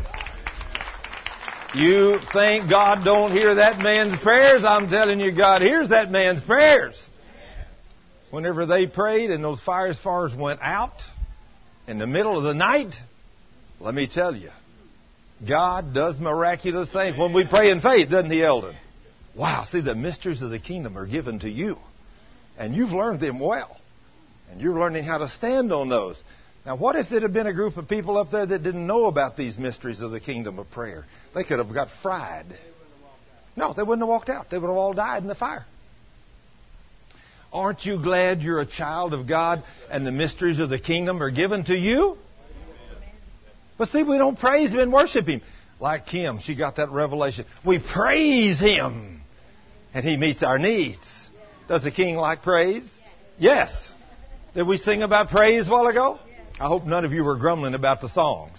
Speaker 1: You think God don't hear that man's prayers? I'm telling you, God hears that man's prayers. Whenever they prayed and those fires went out in the middle of the night, let me tell you, God does miraculous things when we pray in faith, doesn't He, Eldon? Wow, see, the mysteries of the kingdom are given to you. And you've learned them well. And you're learning how to stand on those. Now, what if there had been a group of people up there that didn't know about these mysteries of the kingdom of prayer? They could have got fried. No, they wouldn't have walked out. They would have all died in the fire. Aren't you glad you're a child of God and the mysteries of the kingdom are given to you? But see, we don't praise Him and worship Him. Like Kim, she got that revelation. We praise Him and He meets our needs. Does the King like praise? Yes. Did we sing about praise a while ago? I hope none of you were grumbling about the songs.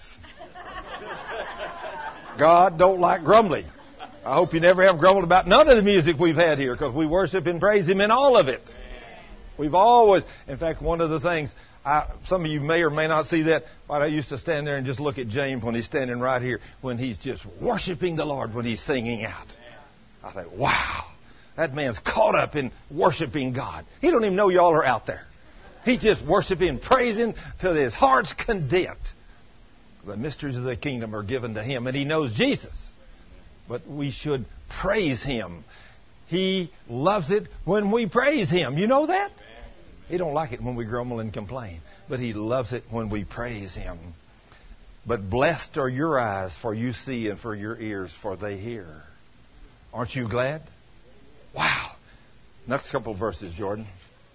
Speaker 1: God don't like grumbling. I hope you never have grumbled about none of the music we've had here because we worship and praise Him in all of it. We've always, in fact, one of the things, some of you may or may not see that, but I used to stand there and just look at James when he's standing right here, when he's just worshiping the Lord, when he's singing out. I think, wow, that man's caught up in worshiping God. He don't even know y'all are out there. He's just worshiping and praising till his heart's content. The mysteries of the kingdom are given to him, and he knows Jesus. But we should praise Him. He loves it when we praise Him. You know that? He don't like it when we grumble and complain. But He loves it when we praise Him. But blessed are your eyes, for you see, and for your ears, for they hear. Aren't you glad? Wow. Next couple of verses, Jordan.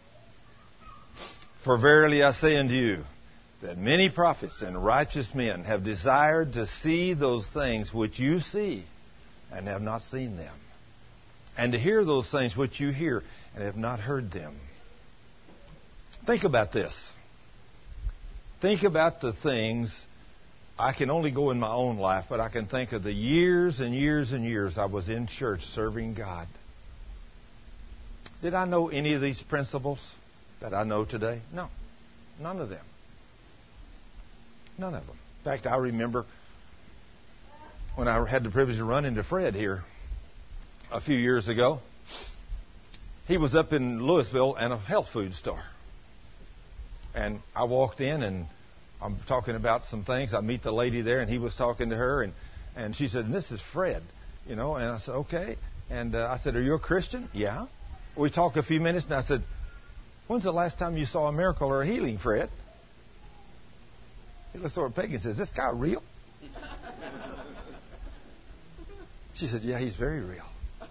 Speaker 1: For verily I say unto you, that many prophets and righteous men have desired to see those things which you see, and have not seen them, and to hear those things which you hear, and have not heard them. Think about this. Think about the things. I can only go in my own life, but I can think of the years and years and years I was in church serving God. Did I know any of these principles that I know today? No. None of them. None of them. In fact, I remember when I had the privilege of running into Fred here a few years ago. He was up in Louisville in a health food store. And I walked in and I'm talking about some things. I meet the lady there and he was talking to her and she said, "This is Fred," and I said, "Okay." And I said, "Are you a Christian?" "Yeah." We talked a few minutes and I said, "When's the last time you saw a miracle or a healing, Fred?" He looks over at Peggy and says, "Is this guy real?" She said, "Yeah, he's very real."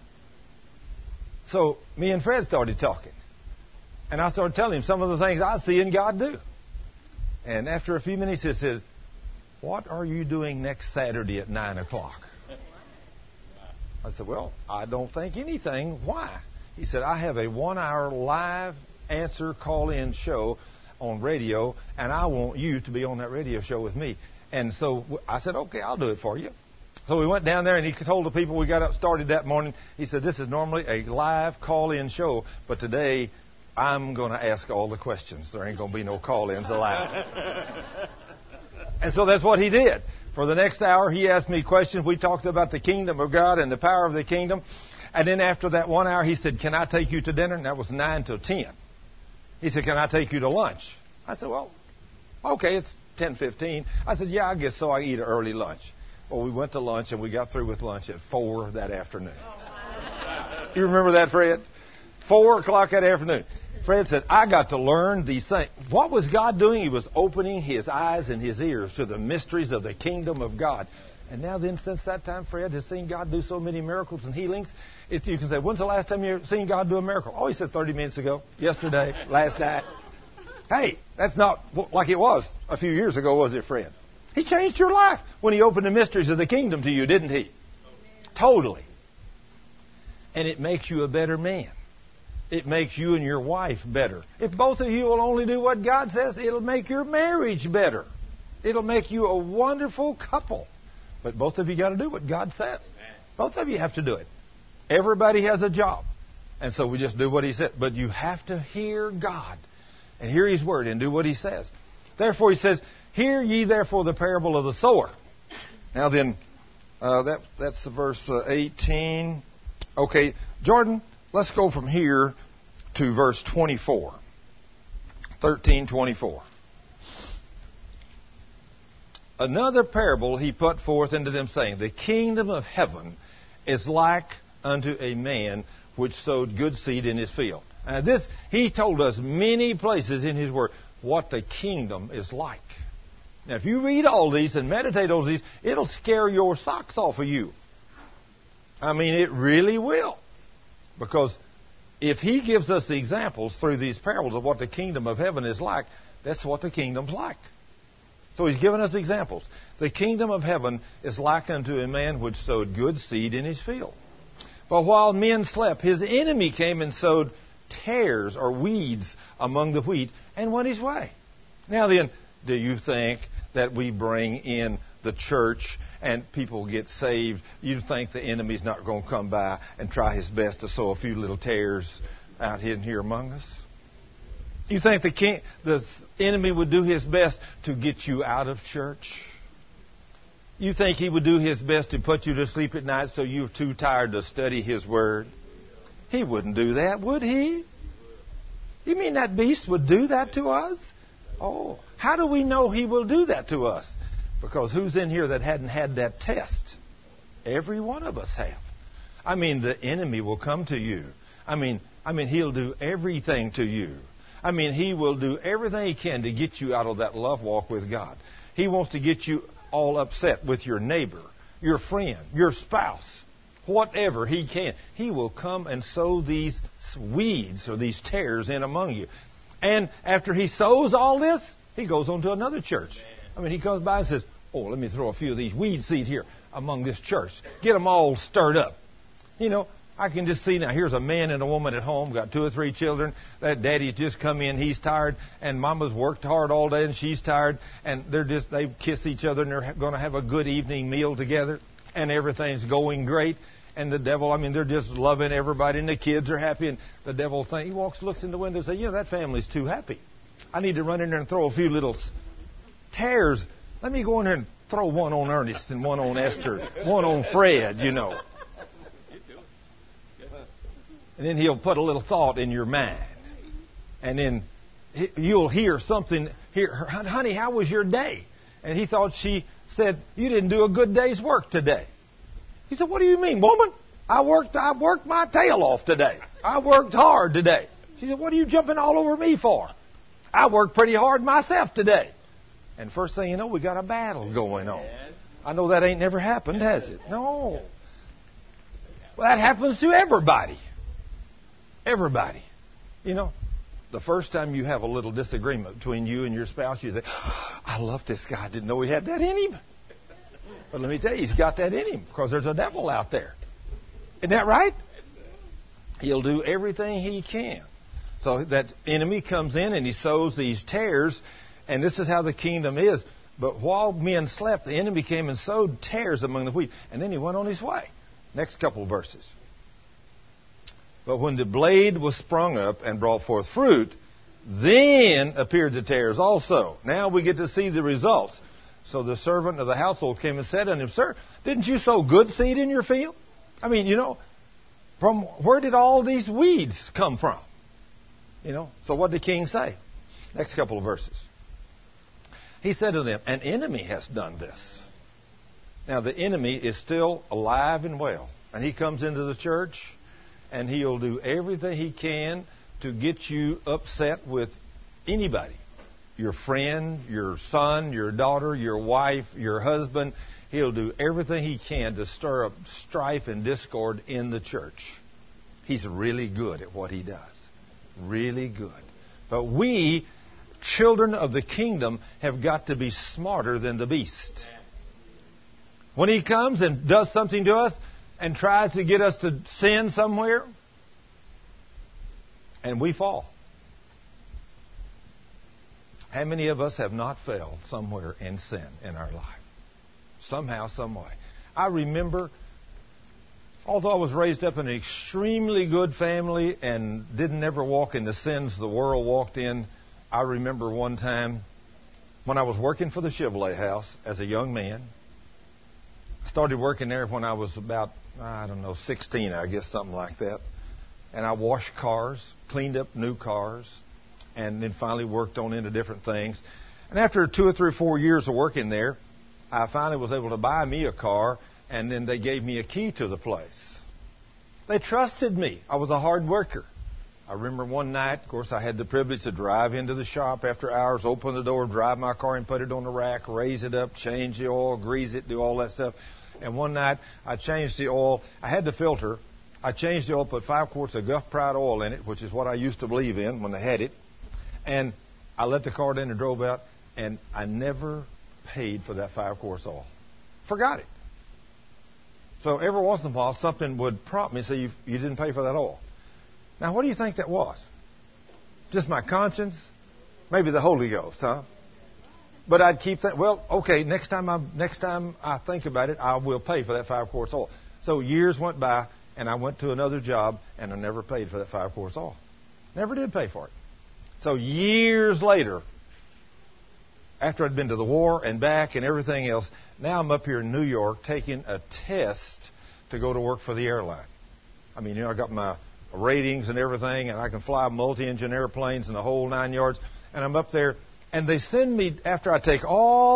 Speaker 1: So me and Fred started talking. And I started telling him some of the things I see in God do. And after a few minutes, he said, "What are you doing next Saturday at 9 o'clock? I said, "Well, I don't think anything." "Why?" He said, "I have a 1-hour live answer call-in show on radio, and I want you to be on that radio show with me." And so I said, "Okay, I'll do it for you." So we went down there, and he told the people we got up started that morning. He said, "This is normally a live call-in show, but today I'm going to ask all the questions. There ain't going to be no call-ins allowed." And so that's what he did. For the next hour, he asked me questions. We talked about the kingdom of God and the power of the kingdom. And then after that 1 hour, he said, "Can I take you to dinner?" And that was 9 till 10. He said, "Can I take you to lunch?" I said, "Well, okay, it's 10:15. I said, "Yeah, I guess so. I eat an early lunch." Well, we went to lunch, and we got through with lunch at 4 that afternoon. You remember that, Fred? 4 o'clock that afternoon. Fred said, "I got to learn these things." What was God doing? He was opening his eyes and his ears to the mysteries of the kingdom of God. And now then, since that time, Fred has seen God do so many miracles and healings. You can say, "When's the last time you've seen God do a miracle?" "Oh," he said, 30 minutes ago, yesterday, last night. Hey, that's not like it was a few years ago, was it, Fred? He changed your life when he opened the mysteries of the kingdom to you, didn't he? Totally. And it makes you a better man. It makes you and your wife better. If both of you will only do what God says, it'll make your marriage better. It'll make you a wonderful couple. But both of you got to do what God says. Both of you have to do it. Everybody has a job. And so we just do what he said. But you have to hear God and hear his word and do what he says. Therefore, he says, "Hear ye therefore the parable of the sower." Now then, that's verse 18. Okay, Jordan, let's go from here to verse 24. 13:24. "Another parable he put forth unto them, saying, The kingdom of heaven is like unto a man which sowed good seed in his field." This, he told us many places in his word what the kingdom is like. Now, if you read all these and meditate on these, it'll scare your socks off of you. I mean, it really will. Because if he gives us the examples through these parables of what the kingdom of heaven is like, that's what the kingdom's like. So he's given us examples. "The kingdom of heaven is like unto a man which sowed good seed in his field. But while men slept, his enemy came and sowed tares or weeds among the wheat and went his way." Now then, do you think that we bring in the church and people get saved? You think the enemy's not going to come by and try his best to sow a few little tares out here among us? You think the enemy would do his best to get you out of church? You think he would do his best to put you to sleep at night so you're too tired to study his word? He wouldn't do that, would he? You mean that beast would do that to us? Oh, how do we know he will do that to us? Because who's in here that hadn't had that test? Every one of us have. I mean, the enemy will come to you. I mean, he'll do everything to you. I mean, he will do everything he can to get you out of that love walk with God. He wants to get you all upset with your neighbor, your friend, your spouse, whatever he can. He will come and sow these weeds or these tares in among you. And after he sows all this, he goes on to another church. I mean, he comes by and says, "Oh, let me throw a few of these weed seed here among this church. Get them all stirred up." You know, I can just see now, here's a man and a woman at home, got 2 or 3 children. That daddy's just come in, he's tired, and mama's worked hard all day and she's tired, and they kiss each other and they're going to have a good evening meal together, and everything's going great. And the devil, they're just loving everybody, and the kids are happy, and the devil he looks in the window and says, "That family's too happy. I need to run in there and throw a few little tares. Let me go in there and throw one on Ernest and one on Esther, one on Fred, you know. And then he'll put a little thought in your mind. And then you'll hear something. Here, honey, how was your day? And he thought she said, you didn't do a good day's work today. He said, what do you mean, woman? I worked my tail off today. I worked hard today. She said, what are you jumping all over me for? I worked pretty hard myself today. And first thing you know, we got a battle going on. I know that ain't never happened, has it? No. Well, that happens to everybody. Everybody. You know, the first time you have a little disagreement between you and your spouse, you say, I love this guy. I didn't know he had that in him. But let me tell you, he's got that in him because there's a devil out there. Isn't that right? He'll do everything he can. So that enemy comes in and he sows these tares, and this is how the kingdom is. But while men slept, the enemy came and sowed tares among the wheat, and then he went on his way. Next couple of verses. But when the blade was sprung up and brought forth fruit, then appeared the tares also. Now we get to see the results. So the servant of the household came and said unto him, Sir, didn't you sow good seed in your field? I mean, you know, from where did all these weeds come from? You know, so what did the king say? Next couple of verses. He said to them, an enemy has done this. Now the enemy is still alive and well. And he comes into the church and he'll do everything he can to get you upset with anybody. Your friend, your son, your daughter, your wife, your husband. He'll do everything he can to stir up strife and discord in the church. He's really good at what he does. Really good. But we, children of the kingdom, have got to be smarter than the beast. When he comes and does something to us and tries to get us to sin somewhere, and we fall. How many of us have not failed somewhere in sin in our life? Somehow, some way. I remember, although I was raised up in an extremely good family and didn't ever walk in the sins the world walked in, I remember one time when I was working for the Chevrolet House as a young man. I started working there when I was about, 16, I guess, something like that. And I washed cars, cleaned up new cars, and then finally worked on into different things. And after 2 or 3 or 4 years of working there, I finally was able to buy me a car, and then they gave me a key to the place. They trusted me. I was a hard worker. I remember one night, of course, I had the privilege to drive into the shop after hours, open the door, drive my car and put it on the rack, raise it up, change the oil, grease it, do all that stuff. And one night, I changed the oil. I had the filter. I changed the oil, put 5 quarts of Gulf Pride oil in it, which is what I used to believe in when they had it. And I let the car in and drove out, and I never paid for that 5 quarts oil. Forgot it. So every once in a while, something would prompt me and say, you didn't pay for that oil. Now, what do you think that was? Just my conscience? Maybe the Holy Ghost, huh? But I'd keep thinking, well, okay, next time I think about it, I will pay for that 5 quarts oil. So years went by, and I went to another job, and I never paid for that 5 quarts oil. Never did pay for it. So years later, after I'd been to the war and back and everything else, now I'm up here in New York taking a test to go to work for the airline. I mean, I got my ratings and everything, and I can fly multi-engine airplanes and the whole 9 yards. And I'm up there, and they send me, after I take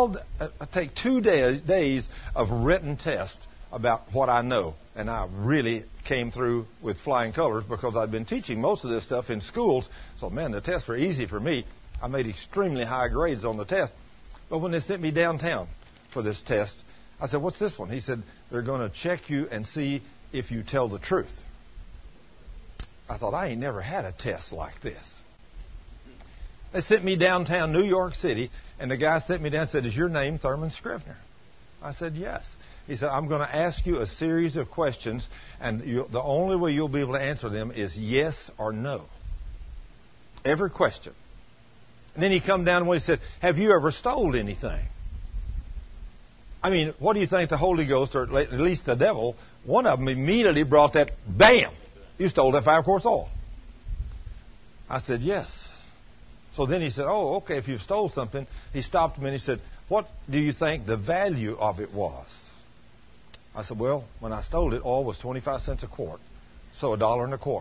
Speaker 1: 2 days of written test about what I know. And I really came through with flying colors because I'd been teaching most of this stuff in schools. So, man, the tests were easy for me. I made extremely high grades on the test. But when they sent me downtown for this test, I said, what's this one? He said, they're going to check you and see if you tell the truth. I thought, I ain't never had a test like this. They sent me downtown New York City, and the guy sent me down and said, is your name Thurman Scrivener? I said, yes. He said, I'm going to ask you a series of questions, and the only way you'll be able to answer them is yes or no. Every question. And then he come down and he said, have you ever stole anything? I mean, what do you think the Holy Ghost, or at least the devil, one of them immediately brought that, bam, you stole that 5 quarts oil. I said, yes. So then he said, oh, okay, if you stole something. He stopped me and he said, what do you think the value of it was? I said, well, when I stole it, oil was 25 cents a quart, so $1.25.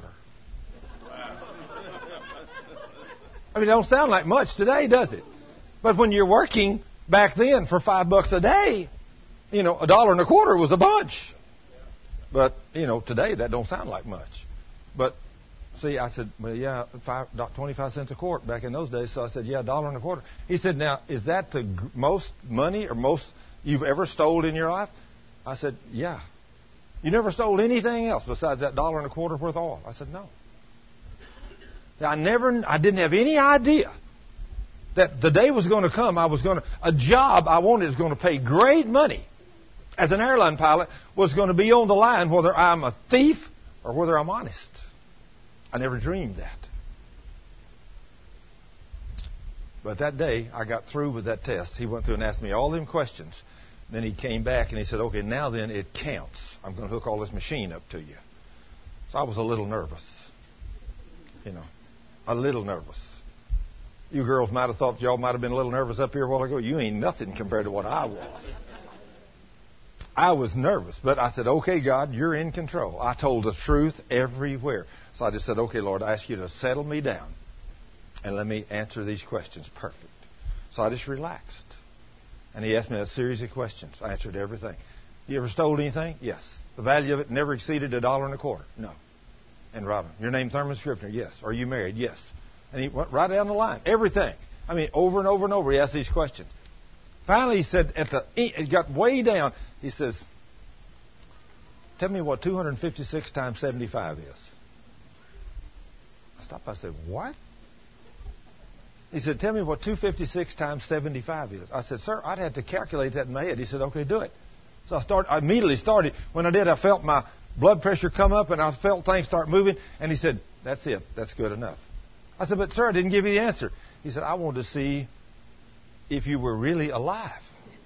Speaker 1: I mean, it don't sound like much today, does it? But when you're working back then for $5 a day, $1.25 was a bunch. But, today that don't sound like much. But, see, I said, well, yeah, 25 cents a quart back in those days. So I said, yeah, $1.25. He said, now, is that the most money or most you've ever stole in your life? I said, yeah. You never stole anything else besides that $1.25 worth of oil? I said, no. I didn't have any idea that the day was going to come. A job I wanted was going to pay great money as an airline pilot was going to be on the line whether I'm a thief or whether I'm honest. I never dreamed that. But that day, I got through with that test. He went through and asked me all them questions. Then he came back and he said, okay, now then it counts. I'm going to hook all this machine up to you. So I was a little nervous. A little nervous. You girls might have thought y'all might have been a little nervous up here a while ago. You ain't nothing compared to what I was. I was nervous, but I said, okay, God, you're in control. I told the truth everywhere. So I just said, okay, Lord, I ask you to settle me down and let me answer these questions perfect. So I just relaxed. And he asked me a series of questions. I answered everything. You ever stole anything? Yes. The value of it never exceeded $1.25. No. And Robin, your name Thurman Scribner? Yes. Are you married? Yes. And he went right down the line. Everything. I mean, over and over and over, he asked these questions. Finally, he said, it got way down. He says, tell me what 256 times 75 is. I stopped. I said, what? He said, tell me what 256 times 75 is. I said, sir, I'd have to calculate that in my head. He said, okay, do it. So I immediately started. When I did, I felt my blood pressure come up and I felt things start moving. And he said, that's it. That's good enough. I said, but sir, I didn't give you the answer. He said, I wanted to see if you were really alive.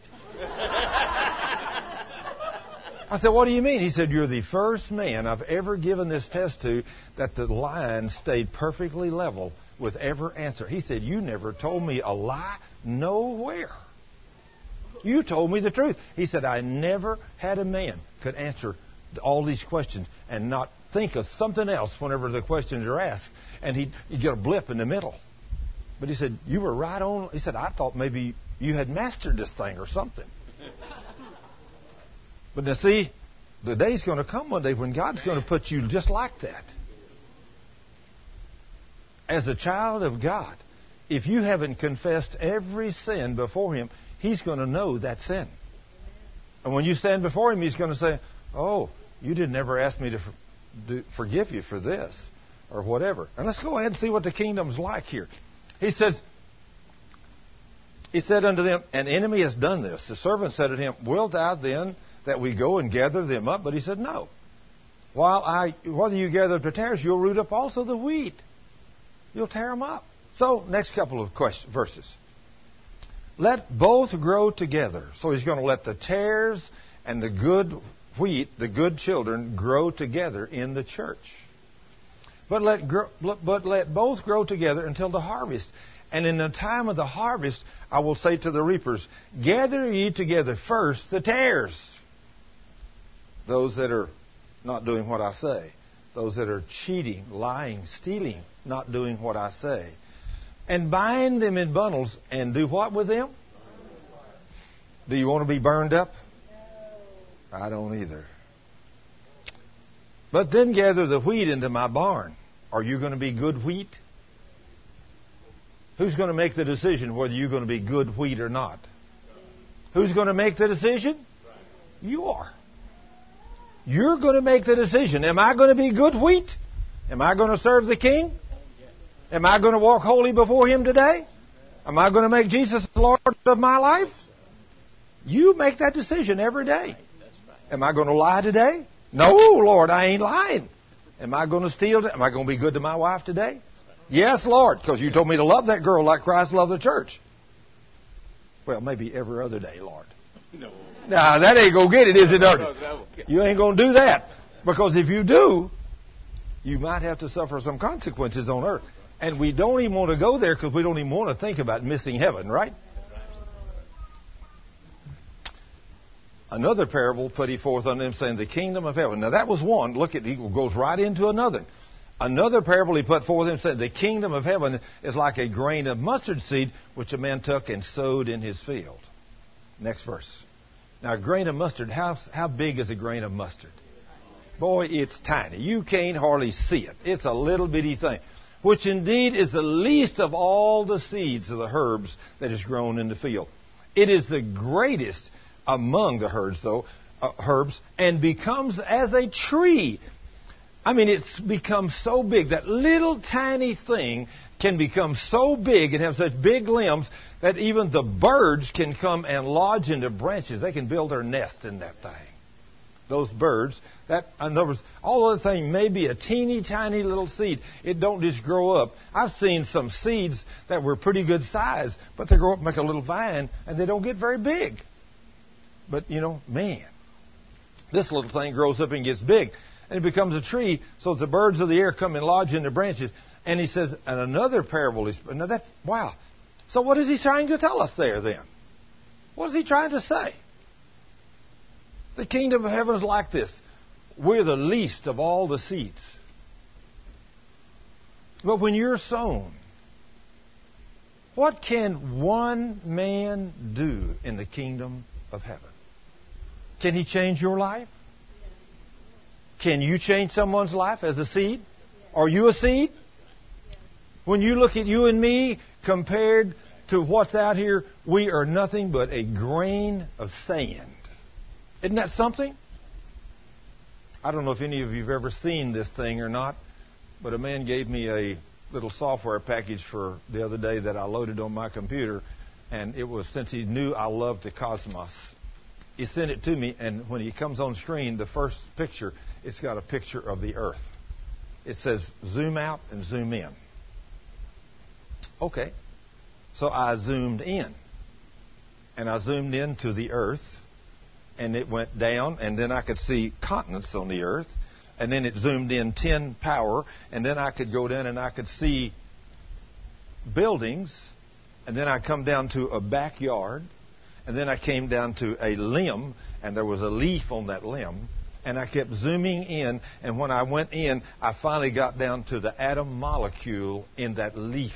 Speaker 1: I said, what do you mean? He said, you're the first man I've ever given this test to that the line stayed perfectly level with every answer. He said, you never told me a lie nowhere. You told me the truth. He said, I never had a man could answer all these questions and not think of something else whenever the questions are asked. And he'd get a blip in the middle. But he said, you were right on. He said, I thought maybe you had mastered this thing or something. But now see, the day's going to come one day when God's going to put you just like that. As a child of God, if you haven't confessed every sin before Him, He's going to know that sin. And when you stand before Him, He's going to say, oh, you didn't ever ask me to forgive you for this or whatever. And let's go ahead and see what the kingdom's like here. He said unto them, an enemy has done this. The servant said to him, wilt thou then that we go and gather them up? But he said, no. Whether you gather up the tares, you'll root up also the wheat. You'll tear them up. So, next couple of verses. Let both grow together. So he's going to let the tares and the good wheat, the good children, grow together in the church. But let both grow together until the harvest. And in the time of the harvest, I will say to the reapers, gather ye together first the tares. Those that are not doing what I say. Those that are cheating, lying, stealing, not doing what I say. And bind them in bundles and do what with them? Do you want to be burned up? No. I don't either. But then gather the wheat into my barn. Are you going to be good wheat? Who's going to make the decision whether you're going to be good wheat or not? Who's going to make the decision? You are. You're going to make the decision. Am I going to be good wheat? Am I going to serve the King? Am I going to walk holy before Him today? Am I going to make Jesus the Lord of my life? You make that decision every day. Am I going to lie today? No, Lord, I ain't lying. Am I going to steal? Am I going to be good to my wife today? Yes, Lord, because you told me to love that girl like Christ loved the church. Well, maybe every other day, Lord. No. Now, that ain't going to get it, is it, Ernest? You ain't going to do that. Because if you do, you might have to suffer some consequences on earth. And we don't even want to go there because we don't even want to think about missing heaven, right? Another parable put he forth unto them, saying, the kingdom of heaven. Now that was one. Look, he goes right into another. Another parable he put forth and said, the kingdom of heaven is like a grain of mustard seed, which a man took and sowed in his field. Next verse. Now, a grain of mustard, how big is a grain of mustard? Boy, it's tiny. You can't hardly see it. It's a little bitty thing, which indeed is the least of all the seeds of the herbs that is grown in the field. It is the greatest among the herbs, and becomes as a tree. I mean, it's become so big. That little tiny thing can become so big and have such big limbs that even the birds can come and lodge into branches. They can build their nest in that thing. Those birds, in other words, although the thing may be a teeny tiny little seed, it don't just grow up. I've seen some seeds that were pretty good size, but they grow up and make a little vine, and they don't get very big. But, man, this little thing grows up and gets big, and it becomes a tree, so the birds of the air come and lodge in the branches. And he says, and another parable is, now that's, wow. So what is he trying to tell us there then? What is he trying to say? The kingdom of heaven is like this. We're the least of all the seeds. But when you're sown, what can one man do in the kingdom of heaven? Can he change your life? Can you change someone's life as a seed? Are you a seed? When you look at you and me compared to what's out here, we are nothing but a grain of sand. Isn't that something? I don't know if any of you have ever seen this thing or not, but a man gave me a little software package for the other day that I loaded on my computer, and it was, since he knew I loved the cosmos, he sent it to me, and when he comes on screen, the first picture, it's got a picture of the earth. It says zoom out and zoom in. Okay, so I zoomed in, and I zoomed into the earth, and it went down, and then I could see continents on the earth, and then it zoomed in 10 power, and then I could go down and I could see buildings, and then I come down to a backyard, and then I came down to a limb, and there was a leaf on that limb, and I kept zooming in, and when I went in, I finally got down to the atom molecule in that leaf.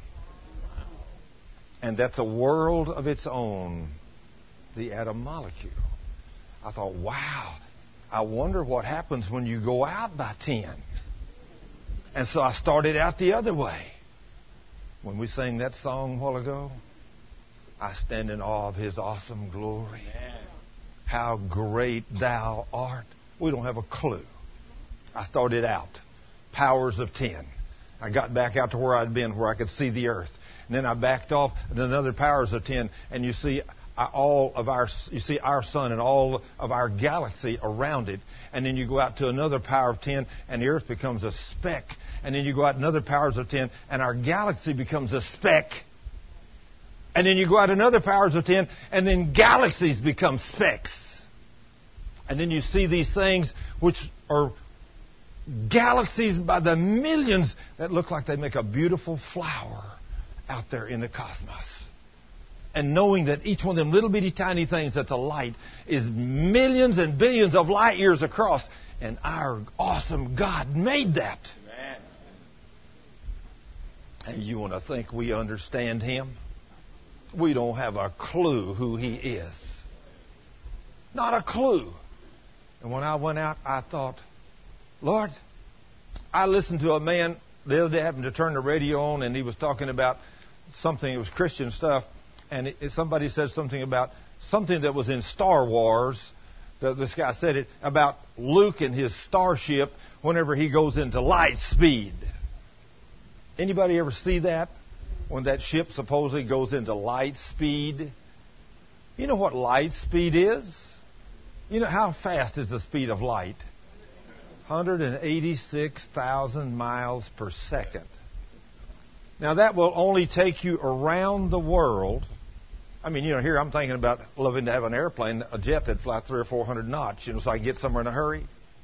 Speaker 1: And that's a world of its own, the atom molecule. I thought, wow, I wonder what happens when you go out by 10. And so I started out the other way. When we sang that song a while ago, I stand in awe of His awesome glory. How great Thou art. We don't have a clue. I started out, powers of 10. I got back out to where I'd been, where I could see the earth. And then I backed off, and another powers of 10, and you see our sun and all of our galaxy around it. And then you go out to another power of 10, and the earth becomes a speck. And then you go out another powers of 10, and our galaxy becomes a speck. And then you go out another powers of 10, and then galaxies become specks. And then you see these things which are galaxies by the millions that look like they make a beautiful flower out there in the cosmos. And knowing that each one of them little bitty tiny things that's a light is millions and billions of light years across. And our awesome God made that. Amen. And you want to think we understand Him? We don't have a clue who He is. Not a clue. And when I went out, I thought, Lord, I listened to a man the other day, happened to turn the radio on, and he was talking about something, it was Christian stuff, and somebody said something about something that was in Star Wars. This guy said it about Luke and his starship whenever he goes into light speed. Anybody ever see that? When that ship supposedly goes into light speed? You know what light speed is? You know how fast is the speed of light? 186,000 miles per second. Now that will only take you around the world. I mean, here I'm thinking about loving to have an airplane, a jet that fly 300 or 400 knots, so I can get somewhere in a hurry.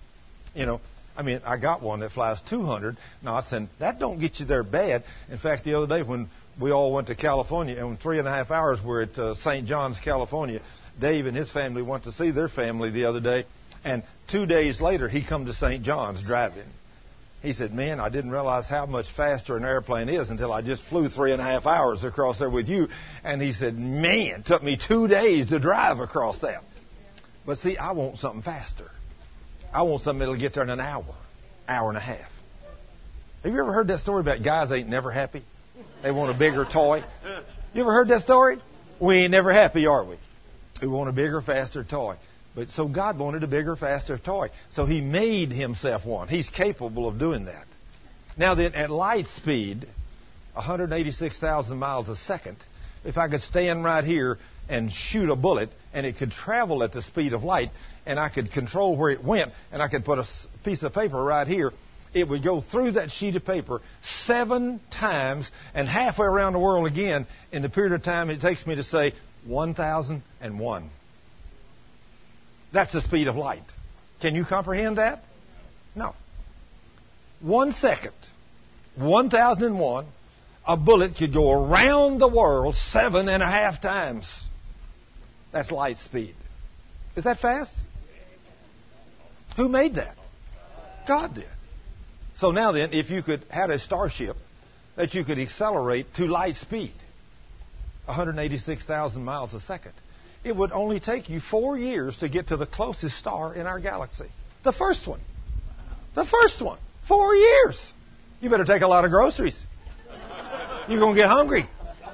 Speaker 1: I got one that flies 200 knots, and that don't get you there bad. In fact, the other day when we all went to California, and in 3.5 hours we're at St. John's, California, Dave and his family went to see their family the other day, and 2 days later he come to St. John's driving. He said, man, I didn't realize how much faster an airplane is until I just flew 3.5 hours across there with you. And he said, man, it took me 2 days to drive across that. But see, I want something faster. I want something that'll get there in an hour, hour and a half. Have you ever heard that story about guys ain't never happy? They want a bigger toy. You ever heard that story? We ain't never happy, are we? We want a bigger, faster toy. But so God wanted a bigger, faster toy. So He made Himself one. He's capable of doing that. Now then, at light speed, 186,000 miles a second, if I could stand right here and shoot a bullet, and it could travel at the speed of light, and I could control where it went, and I could put a piece of paper right here, it would go through that sheet of paper 7 times and halfway around the world again in the period of time it takes me to say 1,001. That's the speed of light. Can you comprehend that? No. 1 second, 1,001, a bullet could go around the world 7.5 times. That's light speed. Is that fast? Who made that? God did. So now then, if you could had a starship that you could accelerate to light speed, 186,000 miles a second, it would only take you 4 years to get to the closest star in our galaxy. The first one. The first one. 4 years. You better take a lot of groceries. You're going to get hungry.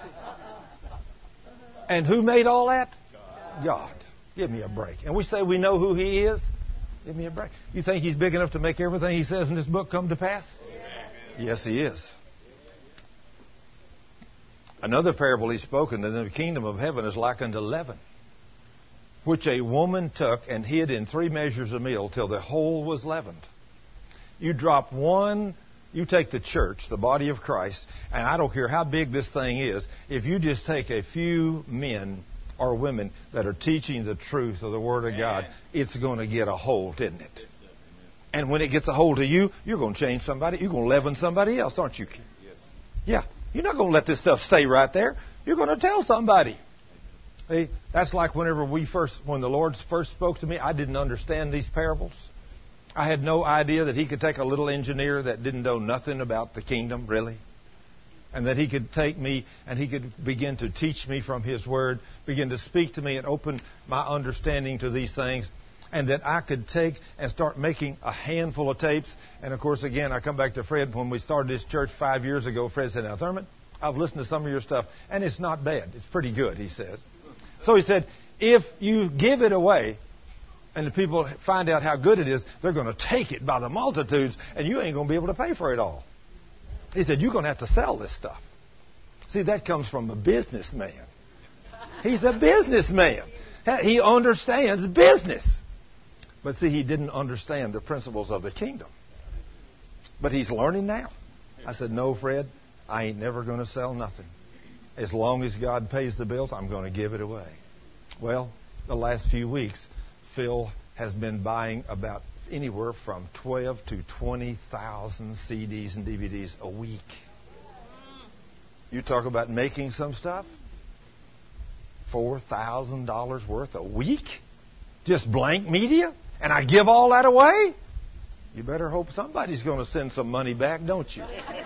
Speaker 1: And who made all that? God. Give me a break. And we say we know who He is. Give me a break. You think He's big enough to make everything He says in this book come to pass? Yes, He is. Another parable He's spoken, and the kingdom of heaven is like unto leaven, which a woman took and hid in 3 measures of meal till the whole was leavened. You drop one, you take the church, the body of Christ, and I don't care how big this thing is, if you just take a few men or women that are teaching the truth of the Word of God, it's going to get a hold, isn't it? And when it gets a hold of you, you're going to change somebody. You're going to leaven somebody else, aren't you? Yeah. You're not going to let this stuff stay right there. You're going to tell somebody. See, that's like when the Lord first spoke to me, I didn't understand these parables. I had no idea that He could take a little engineer that didn't know nothing about the kingdom, really. And that He could take me and He could begin to teach me from His Word, begin to speak to me and open my understanding to these things. And that I could take and start making a handful of tapes. And of course, again, I come back to Fred. When we started this church 5 years ago, Fred said, now, Thurman, I've listened to some of your stuff, and it's not bad. It's pretty good, he says. So he said, if you give it away, and the people find out how good it is, they're going to take it by the multitudes, and you ain't going to be able to pay for it all. He said, you're going to have to sell this stuff. See, that comes from a businessman. He's a businessman. He understands business. But see, he didn't understand the principles of the kingdom. But he's learning now. I said, no, Fred, I ain't never going to sell nothing. As long as God pays the bills, I'm going to give it away. Well, the last few weeks, Phil has been buying about anywhere from 12 to 20,000 CDs and DVDs a week. You talk about making some stuff? $4,000 worth a week? Just blank media? And I give all that away? You better hope somebody's going to send some money back, don't you?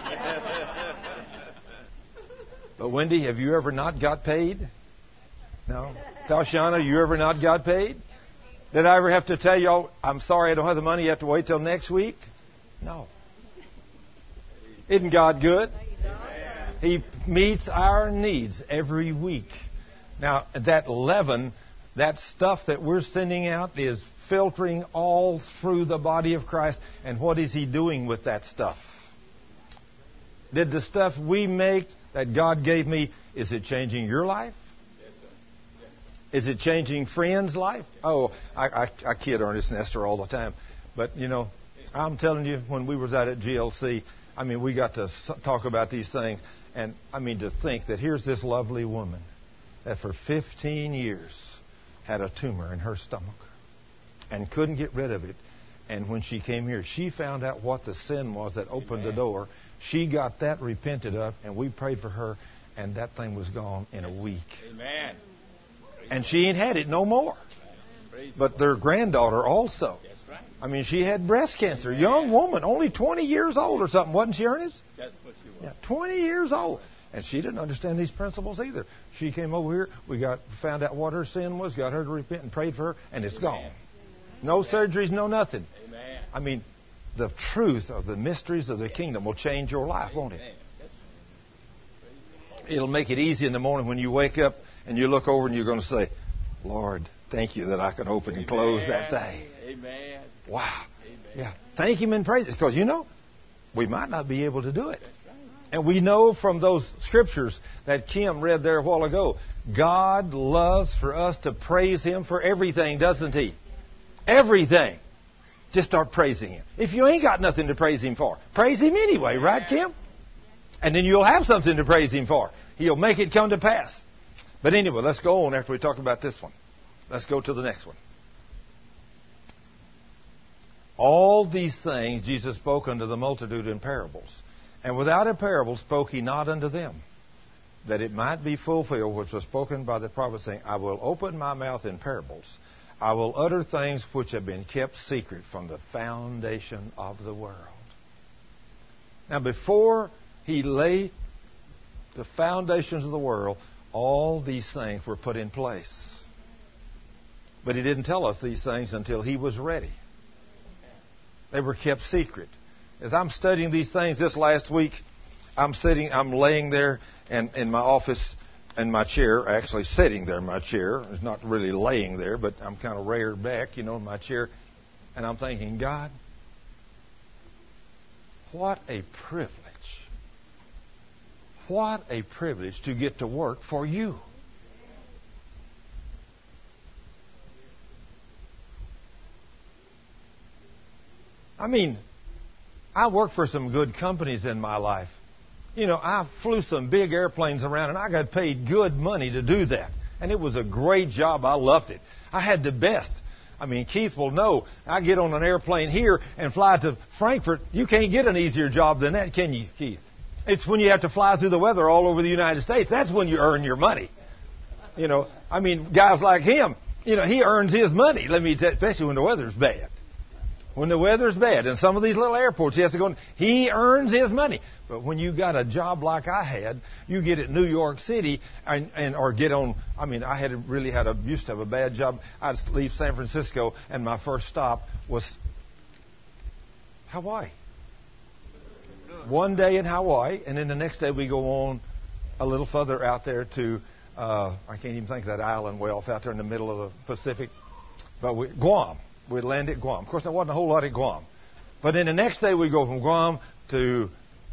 Speaker 1: But Wendy, have you ever not got paid? No? Tashana, you ever not got paid? Did I ever have to tell you, I'm sorry I don't have the money, you have to wait till next week? No. Isn't God good? He meets our needs every week. Now, that leaven, that stuff that we're sending out is filtering all through the body of Christ. And what is He doing with that stuff? Did the stuff we make that God gave me, is it changing your life? Yes, sir. Yes, sir. Is it changing friends' life? Oh, I kid Ernest and Esther all the time. But, you know, I'm telling you, when we was out at GLC, I mean, we got to talk about these things. And, I mean, to think that here's this lovely woman that for 15 years had a tumor in her stomach and couldn't get rid of it. And when she came here, she found out what the sin was that opened the door. She got that repented of, and we prayed for her, and that thing was gone in a week.
Speaker 2: Amen.
Speaker 1: And she ain't had it no more. But their granddaughter also. I mean, she had breast cancer. Young woman, only 20 years old or something. Wasn't she, Ernest?
Speaker 2: That's what she was.
Speaker 1: Yeah, 20 years old. And she didn't understand these principles either. She came over here. We found out what her sin was, got her to repent and prayed for her, and it's gone. No surgeries, no nothing.
Speaker 2: Amen.
Speaker 1: I mean, the truth of the mysteries of the kingdom will change your life, won't it? It'll make it easy in the morning when you wake up and you look over and you're going to say, Lord, thank you that I can open and close that thing.
Speaker 2: Amen.
Speaker 1: Wow. Amen. Yeah. Thank Him and praise it. Because, we might not be able to do it. And we know from those scriptures that Kim read there a while ago, God loves for us to praise Him for everything, doesn't He? Everything. Just start praising Him. If you ain't got nothing to praise Him for, praise Him anyway, right, Kim? And then you'll have something to praise Him for. He'll make it come to pass. But anyway, let's go on after we talk about this one. Let's go to the next one. All these things Jesus spoke unto the multitude in parables. And without a parable spoke He not unto them, that it might be fulfilled which was spoken by the prophet, saying, I will open my mouth in parables. I will utter things which have been kept secret from the foundation of the world. Now, before He laid the foundations of the world, all these things were put in place. But He didn't tell us these things until He was ready. They were kept secret. As I'm studying these things this last week, I'm laying there and in my office in my chair, actually sitting there in my chair. It's not really laying there, but I'm kind of reared back, in my chair. And I'm thinking, God, what a privilege. What a privilege to get to work for You. I mean, I worked for some good companies in my life. I flew some big airplanes around, and I got paid good money to do that. And it was a great job. I loved it. I had the best. I mean, Keith will know. I get on an airplane here and fly to Frankfurt. You can't get an easier job than that, can you, Keith? It's when you have to fly through the weather all over the United States. That's when you earn your money. I mean, guys like him, he earns his money. Let me tell you, especially when the weather's bad. When the weather's bad, and some of these little airports, he has to go. He earns his money. But when you got a job like I had, you get at New York City or get on. I mean, I used to have a bad job. I'd leave San Francisco, and my first stop was Hawaii. One day in Hawaii, and then the next day we go on a little further out there to I can't even think of that island way off out there in the middle of the Pacific, but Guam. We land at Guam. Of course, there wasn't a whole lot at Guam. But then the next day we go from Guam to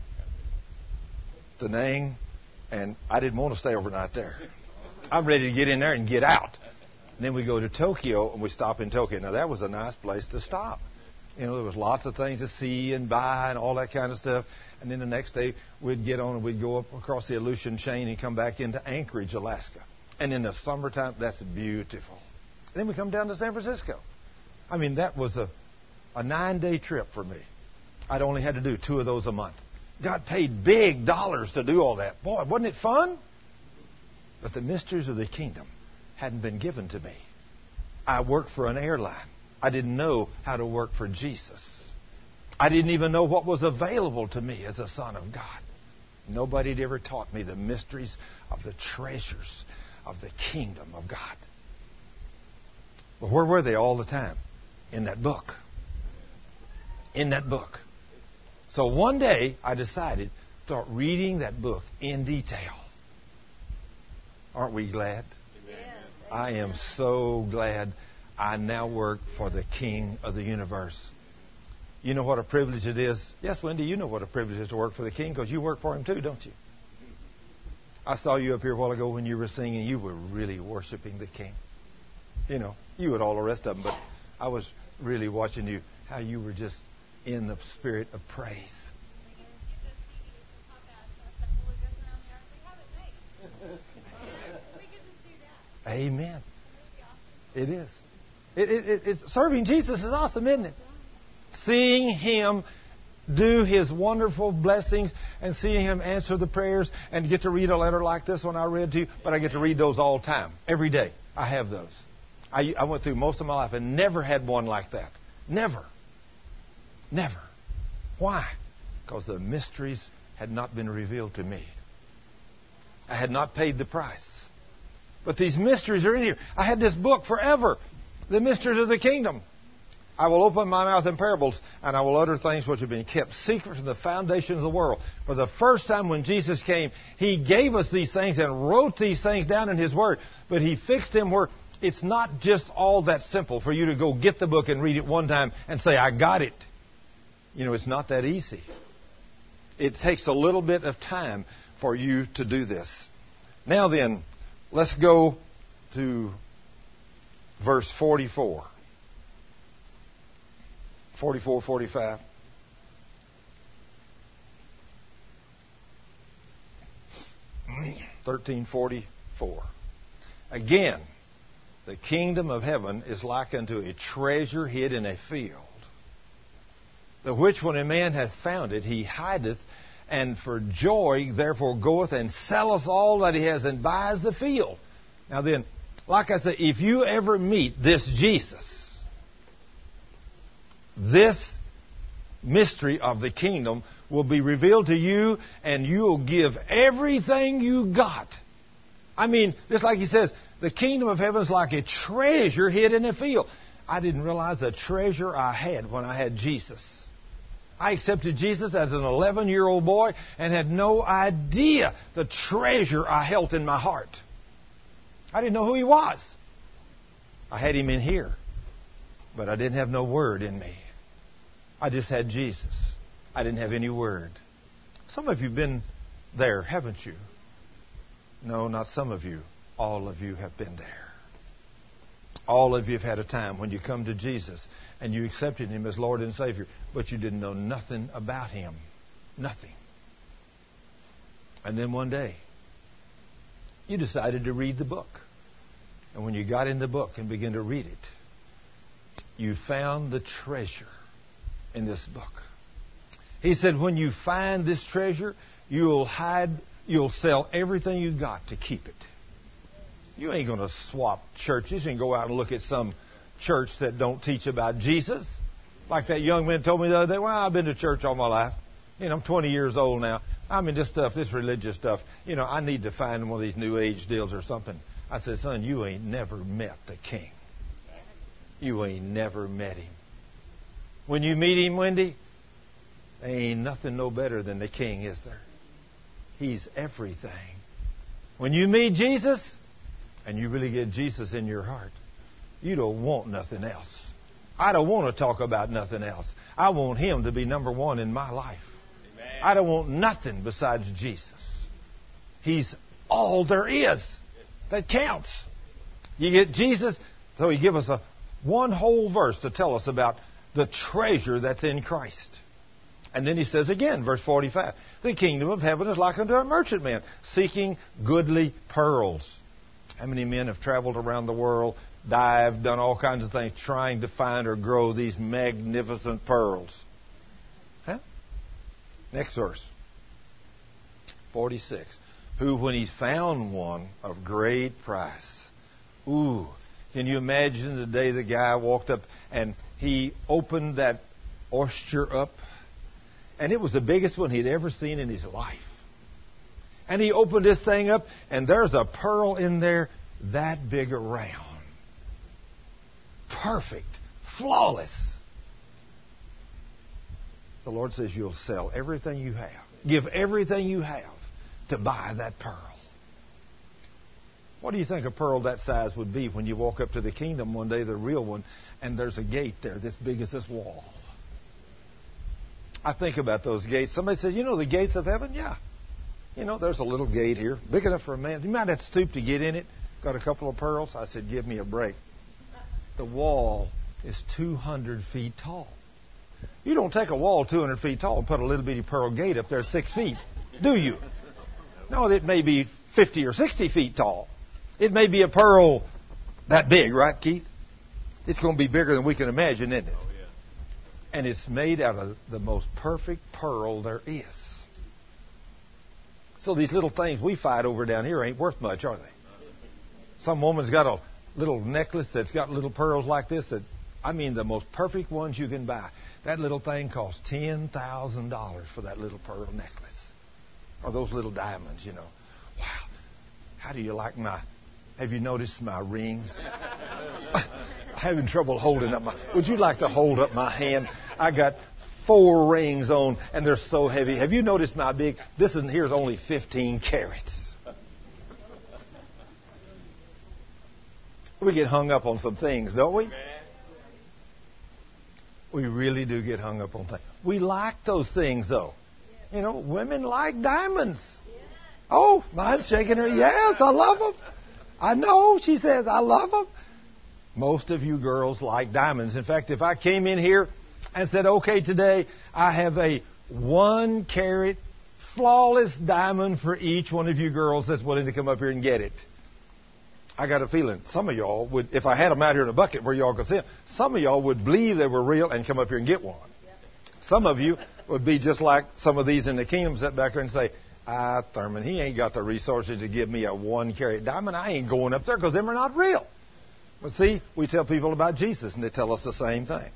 Speaker 1: Da Nang, and I didn't want to stay overnight there. I'm ready to get in there and get out. And then we go to Tokyo, and we stop in Tokyo. Now, that was a nice place to stop. There was lots of things to see and buy and all that kind of stuff. And then the next day we'd get on and we'd go up across the Aleutian chain and come back into Anchorage, Alaska. And in the summertime, that's beautiful. And then we come down to San Francisco. I mean, that was a 9-day trip for me. I'd only had to do 2 of those a month. Got paid big dollars to do all that. Boy, wasn't it fun? But the mysteries of the kingdom hadn't been given to me. I worked for an airline. I didn't know how to work for Jesus. I didn't even know what was available to me as a son of God. Nobody had ever taught me the mysteries of the treasures of the kingdom of God. But where were they all the time? In that book. In that book. So one day I decided to start reading that book in detail. Aren't we glad? Amen. I am so glad I now work for the King of the universe. You know what a privilege it is? Yes, Wendy, you know what a privilege it is to work for the King because you work for Him too, don't you? I saw you up here a while ago when you were singing. You were really worshiping the King. You and all the rest of them, but I was really watching you, how you were just in the spirit of praise. Amen. It is. It's serving Jesus is awesome, isn't it? Seeing Him do His wonderful blessings and seeing Him answer the prayers and get to read a letter like this one I read to you, but I get to read those all the time, every day. I have those. I went through most of my life and never had one like that. Never. Never. Why? Because the mysteries had not been revealed to me. I had not paid the price. But these mysteries are in here. I had this book forever. The mysteries of the kingdom. I will open my mouth in parables, and I will utter things which have been kept secret from the foundations of the world. For the first time when Jesus came, He gave us these things and wrote these things down in His Word. But He fixed them where it's not just all that simple for you to go get the book and read it one time and say, I got it. You know, it's not that easy. It takes a little bit of time for you to do this. Now then, let's go to verse 44. 44, 45. (1344). Again, the kingdom of heaven is like unto a treasure hid in a field, the which when a man hath found it, he hideth, and for joy therefore goeth and selleth all that he has and buys the field. Now then, like I said, if you ever meet this Jesus, this mystery of the kingdom will be revealed to you, and you'll give everything you got. I mean, just like He says, the kingdom of heaven is like a treasure hid in a field. I didn't realize the treasure I had when I had Jesus. I accepted Jesus as an 11-year-old boy and had no idea the treasure I held in my heart. I didn't know who He was. I had Him in here, but I didn't have no word in me. I just had Jesus. I didn't have any word. Some of you have been there, haven't you? No, not some of you. All of you have been there. All of you have had a time when you come to Jesus and you accepted Him as Lord and Savior, but you didn't know nothing about Him. Nothing. And then one day, you decided to read the book. And when you got in the book and began to read it, you found the treasure in this book. He said, when you find this treasure, you'll sell everything you've got to keep it. You ain't going to swap churches and go out and look at some church that don't teach about Jesus. Like that young man told me the other day, well, I've been to church all my life. You know, I'm 20 years old now. I mean, this religious stuff, you know, I need to find one of these new age deals or something. I said, son, you ain't never met the King. You ain't never met Him. When you meet Him, Wendy, there ain't nothing no better than the King, is there? He's everything. When you meet Jesus, and you really get Jesus in your heart, you don't want nothing else. I don't want to talk about nothing else. I want Him to be number one in my life. Amen. I don't want nothing besides Jesus. He's all there is that counts. You get Jesus, so He give us one whole verse to tell us about the treasure that's in Christ. And then He says again, verse 45, the kingdom of heaven is like unto a merchantman seeking goodly pearls. How many men have traveled around the world, dived, done all kinds of things, trying to find or grow these magnificent pearls? Huh? Next verse. 46. Who, when he found one of great price. Ooh, can you imagine the day the guy walked up and he opened that oyster up? And it was the biggest one he'd ever seen in his life. And he opened this thing up, and there's a pearl in there that big around. Perfect. Flawless. The Lord says you'll sell everything you have. Give everything you have to buy that pearl. What do you think a pearl that size would be when you walk up to the kingdom one day, the real one, and there's a gate there this big as this wall? I think about those gates. Somebody said, you know the gates of heaven? Yeah. You know, there's a little gate here, big enough for a man. You might have to stoop to get in it. Got a couple of pearls. I said, give me a break. The wall is 200 feet tall. You don't take a wall 200 feet tall and put a little bitty pearl gate up there 6 feet, do you? No, it may be 50 or 60 feet tall. It may be a pearl that big, right, Keith? It's going to be bigger than we can imagine, isn't it? Oh, yeah. And it's made out of the most perfect pearl there is. So these little things we fight over down here ain't worth much, are they? Some woman's got little necklace that's got little pearls like this. The most perfect ones you can buy. That little thing costs $10,000 for that little pearl necklace. Or those little diamonds, Wow. How do you like have you noticed my rings? I'm having trouble holding up would you like to hold up my hand? I got 4 rings on, and they're so heavy. Have you noticed my big? Here's only 15 carats. We get hung up on some things, don't we? We really do get hung up on things. We like those things, though. Women like diamonds. Oh, mine's shaking her. Yes, I love them. I know, she says, I love them. Most of you girls like diamonds. In fact, if I came in here and said, okay, today I have a 1 carat flawless diamond for each one of you girls that's willing to come up here and get it. I got a feeling some of y'all would, if I had them out here in a bucket where y'all could see them, some of y'all would believe they were real and come up here and get one. Some of you would be just like some of these in the kingdom, sit back there and say, Thurman, he ain't got the resources to give me a 1 carat diamond. I ain't going up there because them are not real. But see, we tell people about Jesus and they tell us the same thing.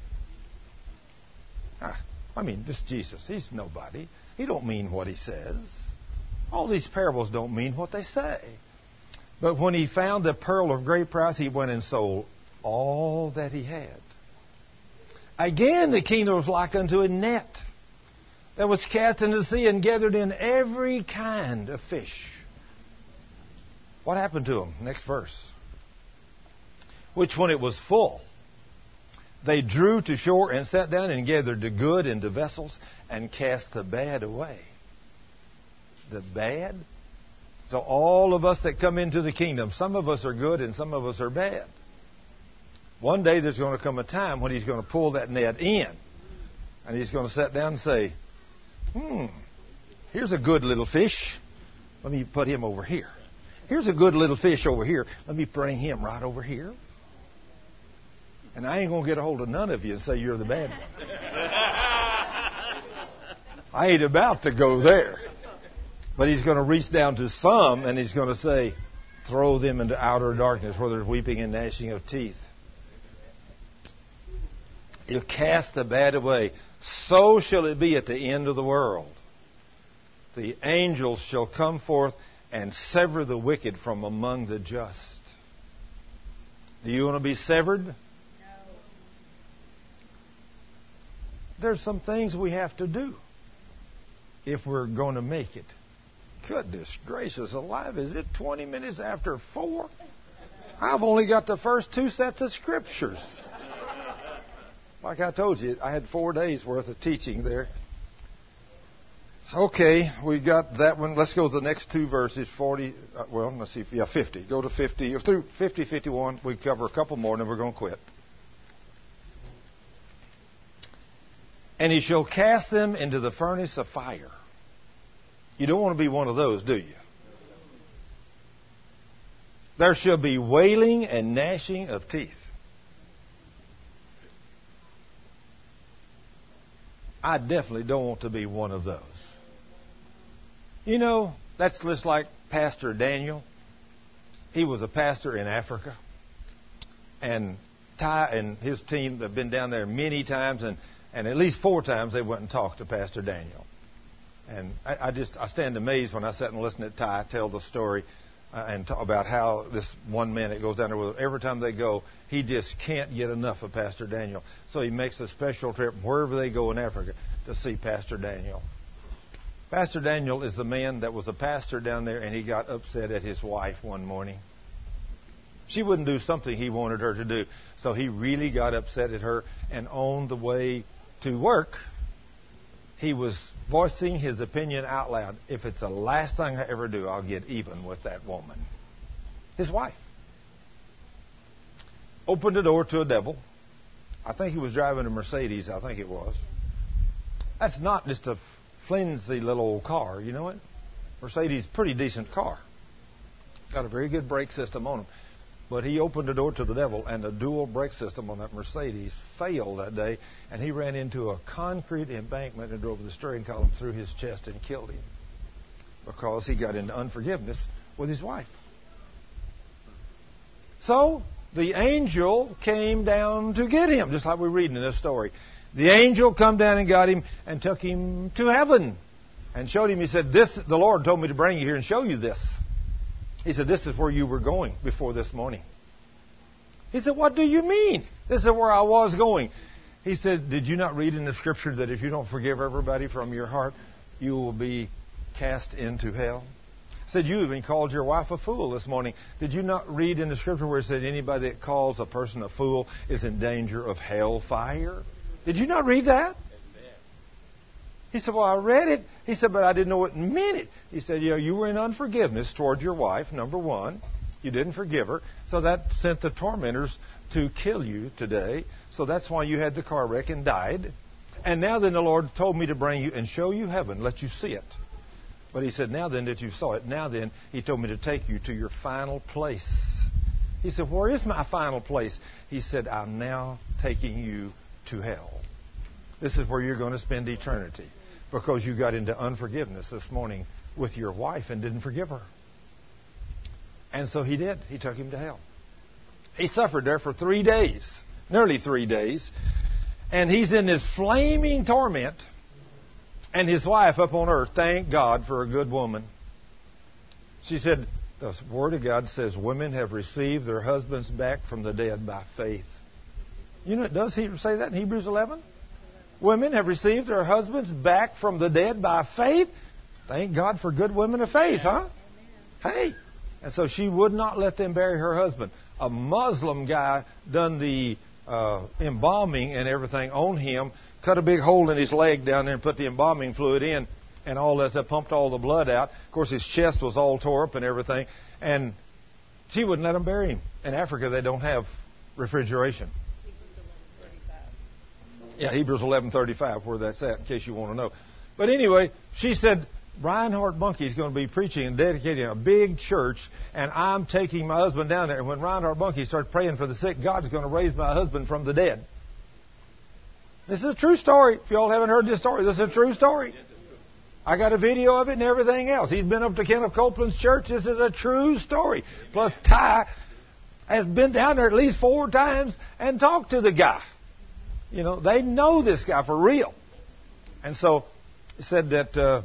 Speaker 1: This Jesus, he's nobody. He don't mean what he says. All these parables don't mean what they say. But when he found the pearl of great price, he went and sold all that he had. Again, the kingdom was like unto a net that was cast into the sea and gathered in every kind of fish. What happened to them? Next verse. Which when it was full, they drew to shore and sat down and gathered the good into vessels and cast the bad away. The bad? So all of us that come into the kingdom, some of us are good and some of us are bad. One day there's going to come a time when he's going to pull that net in. And he's going to sit down and say, here's a good little fish. Let me put him over here. Here's a good little fish over here. Let me bring him right over here. And I ain't going to get a hold of none of you and say you're the bad one. I ain't about to go there. But he's going to reach down to some and he's going to say, throw them into outer darkness where there's weeping and gnashing of teeth. He'll cast the bad away. So shall it be at the end of the world. The angels shall come forth and sever the wicked from among the just. Do you want to be severed? No. There's some things we have to do if we're going to make it. Goodness gracious alive, is it 20 minutes after 4? I've only got the first 2 sets of scriptures. Like I told you, I had 4 days worth of teaching there. Okay, we got that one. Let's go to the next 2 verses, 40, 50. Go to 50, through 50, 51. We cover a couple more and then we're going to quit. And he shall cast them into the furnace of fire. You don't want to be one of those, do you? There shall be wailing and gnashing of teeth. I definitely don't want to be one of those. That's just like Pastor Daniel. He was a pastor in Africa. And Ty and his team have been down there many times, and at least 4 times they went and talked to Pastor Daniel. And I stand amazed when I sit and listen to Ty tell the story and talk about how this one man that goes down there with him, every time they go, he just can't get enough of Pastor Daniel. So he makes a special trip wherever they go in Africa to see Pastor Daniel. Pastor Daniel is the man that was a pastor down there, and he got upset at his wife one morning. She wouldn't do something he wanted her to do. So he really got upset at her, and on the way to work, he was voicing his opinion out loud. If it's the last thing I ever do, I'll get even with that woman. His wife. Opened the door to a devil. I think he was driving a Mercedes, I think it was. That's not just a flimsy little old car, you know it? Mercedes, pretty decent car. Got a very good brake system on them. But he opened the door to the devil, and the dual brake system on that Mercedes failed that day, and he ran into a concrete embankment and drove the steering column through his chest and killed him because he got into unforgiveness with his wife. So the angel came down to get him, just like we read in this story. The angel come down and got him and took him to heaven and showed him. He said, the Lord told me to bring you here and show you this. He said, this is where you were going before this morning. He said, what do you mean? This is where I was going. He said, did you not read in the Scripture that if you don't forgive everybody from your heart, you will be cast into hell? He said, you even called your wife a fool this morning. Did you not read in the Scripture where it said anybody that calls a person a fool is in danger of hellfire? Did you not read that? He said, well, I read it. He said, but I didn't know what it meant. He said, you were in unforgiveness toward your wife, number one. You didn't forgive her. So that sent the tormentors to kill you today. So that's why you had the car wreck and died. And now then the Lord told me to bring you and show you heaven, let you see it. But he said, now then that you saw it, now then he told me to take you to your final place. He said, where is my final place? He said, I'm now taking you to hell. This is where you're going to spend eternity because you got into unforgiveness this morning with your wife and didn't forgive her. And so he did. He took him to hell. He suffered there for 3 days, nearly 3 days. And he's in this flaming torment. And his wife up on earth, thank God for a good woman. She said, the Word of God says women have received their husbands back from the dead by faith. You know, does he say that in Hebrews 11? Women have received their husbands back from the dead by faith. Thank God for good women of faith, huh? Hey. And so she would not let them bury her husband. A Muslim guy done the embalming and everything on him, cut a big hole in his leg down there and put the embalming fluid in, and all that pumped all the blood out. Of course, his chest was all tore up and everything. And she wouldn't let him bury him. In Africa, they don't have refrigeration. Yeah, Hebrews 11:35, where that's at, in case you want to know. But anyway, she said, Reinhard Bonnke is going to be preaching and dedicating a big church, and I'm taking my husband down there. And when Reinhard Bonnke started praying for the sick, God's going to raise my husband from the dead. This is a true story. If you all haven't heard this story, this is a true story. I got a video of it and everything else. He's been up to Kenneth Copeland's church. This is a true story. Plus, Ty has been down there at least 4 times and talked to the guy. You know, they know this guy for real. And so, he said that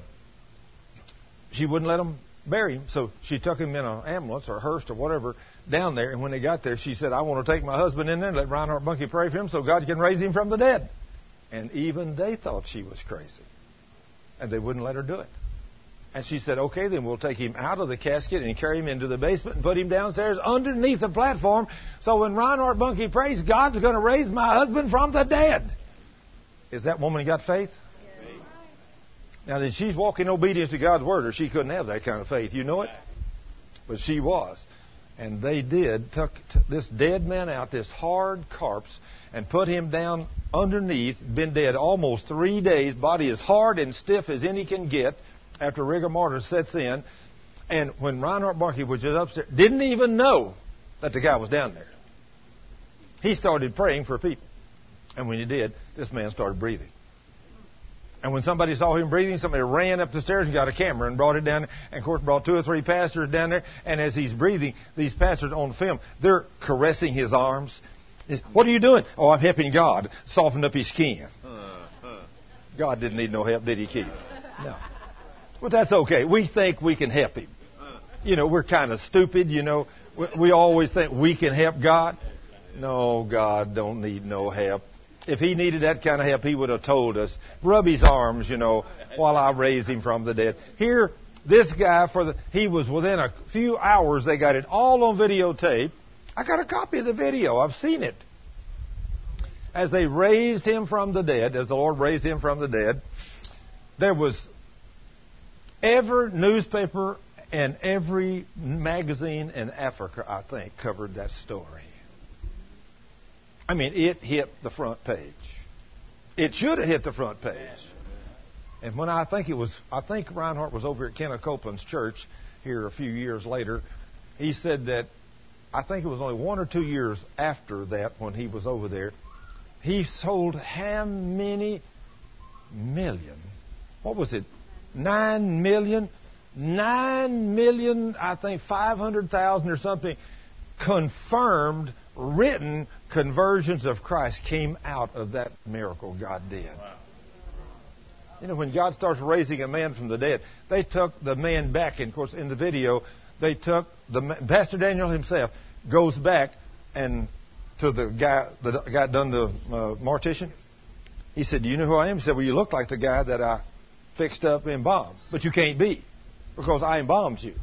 Speaker 1: she wouldn't let him bury him. So she took him in an ambulance or a hearse or whatever down there. And when they got there, she said, I want to take my husband in there and let Reinhard Bonnke pray for him so God can raise him from the dead. And even they thought she was crazy. And they wouldn't let her do it. And she said, okay, then we'll take him out of the casket and carry him into the basement and put him downstairs underneath the platform. So when Reinhard Bonnke prays, God's going to raise my husband from the dead. Is that woman got faith? Yes. Now then, she's walking in obedience to God's word, or she couldn't have that kind of faith. You know it? But she was. And they took this dead man out, this hard corpse, and put him down underneath, been dead almost 3 days, body as hard and stiff as any can get after rigor mortis sets in. And when Reinhard Bonnke was just upstairs, didn't even know that the guy was down there. He started praying for people. And when he did, this man started breathing. And when somebody saw him breathing, somebody ran up the stairs and got a camera and brought it down there. And, of course, brought 2 or 3 pastors down there. And as he's breathing, these pastors on film, they're caressing his arms. What are you doing? Oh, I'm helping God soften up his skin. God didn't need no help, did he, Keith? No. But that's okay. We think we can help him. You know, we're kind of stupid, you know. We always think we can help God. No, God don't need no help. If he needed that kind of help, he would have told us. Rub his arms, you know, while I raise him from the dead. Here, this guy, he was within a few hours. They got it all on videotape. I got a copy of the video. I've seen it. As they raised him from the dead, as the Lord raised him from the dead, there was every newspaper and every magazine in Africa, I think, covered that story. I mean, it hit the front page. It should have hit the front page. And when I think Reinhard was over at Kenneth Copeland's church here a few years later. He said that I think it was only 1 or 2 years after that when he was over there, he sold how many million? What was it? 9 million? 9 million, I think 500,000 or something confirmed, written conversions of Christ came out of that miracle God did. Wow. You know, when God starts raising a man from the dead, they took the man back. And, of course, in the video, they took Pastor Daniel himself goes back and to the guy done the mortician. He said, "Do you know who I am?" He said, "Well, you look like the guy that I fixed up and embalmed, but you can't be because I embalmed you."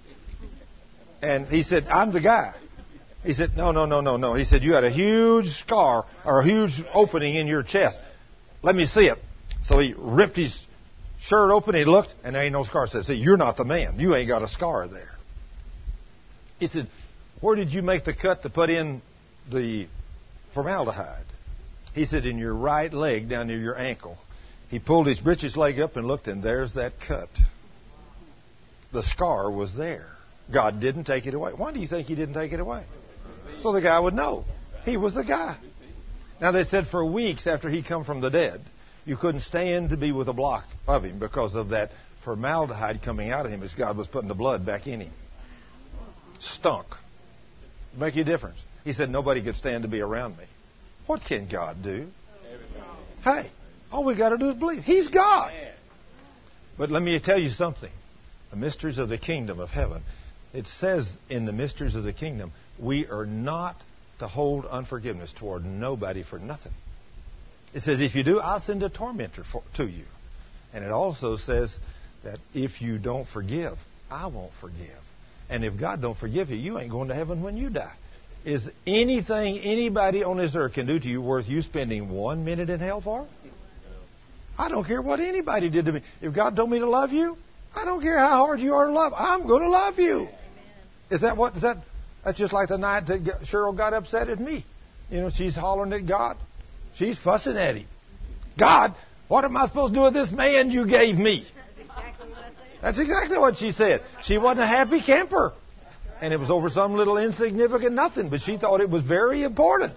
Speaker 1: And he said, "I'm the guy." He said, No. He said, "You had a huge scar or a huge opening in your chest. Let me see it." So he ripped his shirt open. He looked, and there ain't no scar. He said, "See, you're not the man. You ain't got a scar there." He said, "Where did you make the cut to put in the formaldehyde?" He said, "In your right leg down near your ankle." He pulled his breeches leg up and looked, and there's that cut. The scar was there. God didn't take it away. Why do you think He didn't take it away? So the guy would know. He was the guy. Now, they said for weeks after he come from the dead, you couldn't stand to be with a block of him because of that formaldehyde coming out of him as God was putting the blood back in him. Stunk. Make a difference. He said, "Nobody could stand to be around me." What can God do? Hey, all we got to do is believe. He's God. But let me tell you something. The mysteries of the kingdom of heaven. It says in the mysteries of the kingdom, we are not to hold unforgiveness toward nobody for nothing. It says, if you do, I'll send a tormentor to you. And it also says that if you don't forgive, I won't forgive. And if God don't forgive you, you ain't going to heaven when you die. Is anything anybody on this earth can do to you worth you spending 1 minute in hell for? I don't care what anybody did to me. If God told me to love you, I don't care how hard you are to love. I'm going to love you. Is that what? That's just like the night that Cheryl got upset at me. You know, she's hollering at God. She's fussing at Him. God, what am I supposed to do with this man you gave me? That's exactly what she said. She wasn't a happy camper. And it was over some little insignificant nothing, but she thought it was very important.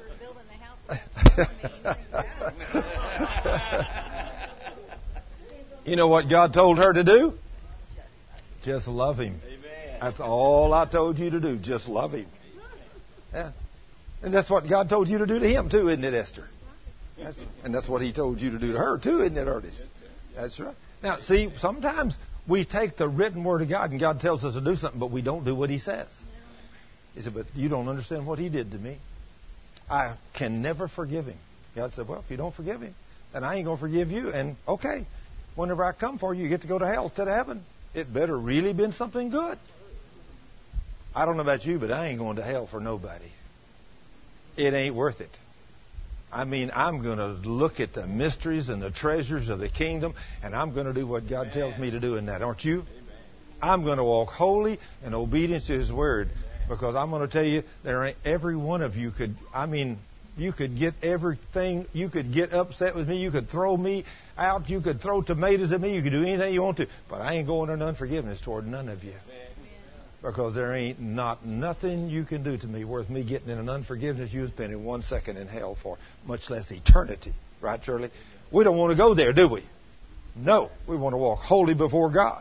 Speaker 1: You know what God told her to do? Just love Him. That's all I told you to do. Just love Him. Yeah. And that's what God told you to do to him, too, isn't it, Esther? And that's what He told you to do to her, too, isn't it, Ernest? That's right. Now, see, sometimes we take the written word of God and God tells us to do something, but we don't do what He says. He said, "But you don't understand what he did to me. I can never forgive him." God said, "Well, if you don't forgive him, then I ain't going to forgive you. And, okay, whenever I come for you, you get to go to hell instead of heaven. It better really been something good." I don't know about you, but I ain't going to hell for nobody. It ain't worth it. I mean, I'm going to look at the mysteries and the treasures of the kingdom, and I'm going to do what God tells me to do in that. Aren't you? I'm going to walk holy in obedience to His word, because I'm going to tell you, there ain't every one of you could, you could get everything, you could get upset with me, you could throw me out, you could throw tomatoes at me, you could do anything you want to, but I ain't going into unforgiveness toward none of you. Because there ain't nothing you can do to me worth me getting in an unforgiveness you spending 1 second in hell for, much less eternity. Right, Shirley? We don't want to go there, do we? No. We want to walk holy before God.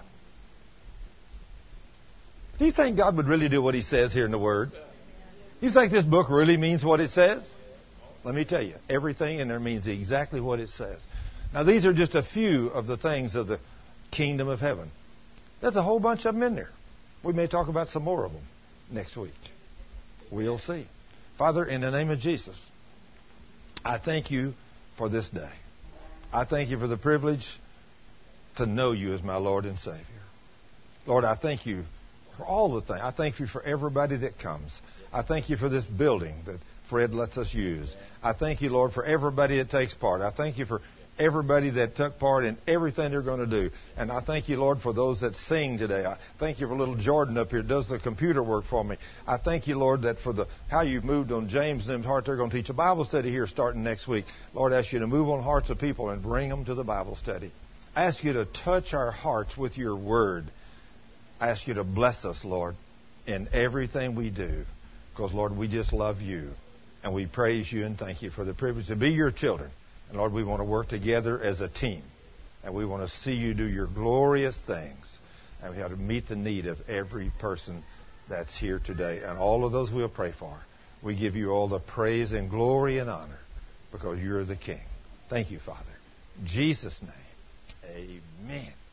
Speaker 1: Do you think God would really do what He says here in the Word? You think this book really means what it says? Let me tell you, everything in there means exactly what it says. Now, these are just a few of the things of the kingdom of heaven. There's a whole bunch of them in there. We may talk about some more of them next week. We'll see. Father, in the name of Jesus, I thank You for this day. I thank You for the privilege to know You as my Lord and Savior. Lord, I thank You for all the things. I thank You for everybody that comes. I thank You for this building that Fred lets us use. I thank You, Lord, for everybody that takes part. I thank You for everybody that took part in everything they're going to do. And I thank You, Lord, for those that sing today. I thank You for little Jordan up here does the computer work for me. I thank You, Lord, that for how You've moved on James and them's heart. They're going to teach a Bible study here starting next week. Lord, I ask You to move on hearts of people and bring them to the Bible study. I ask You to touch our hearts with Your word. I ask You to bless us, Lord, in everything we do. Because, Lord, we just love You. And we praise You and thank You for the privilege to be Your children. And, Lord, we want to work together as a team. And we want to see You do Your glorious things. And we have to meet the need of every person that's here today. And all of those we'll pray for. We give you all the praise and glory and honor because you're the King. Thank you, Father. In Jesus' name, amen.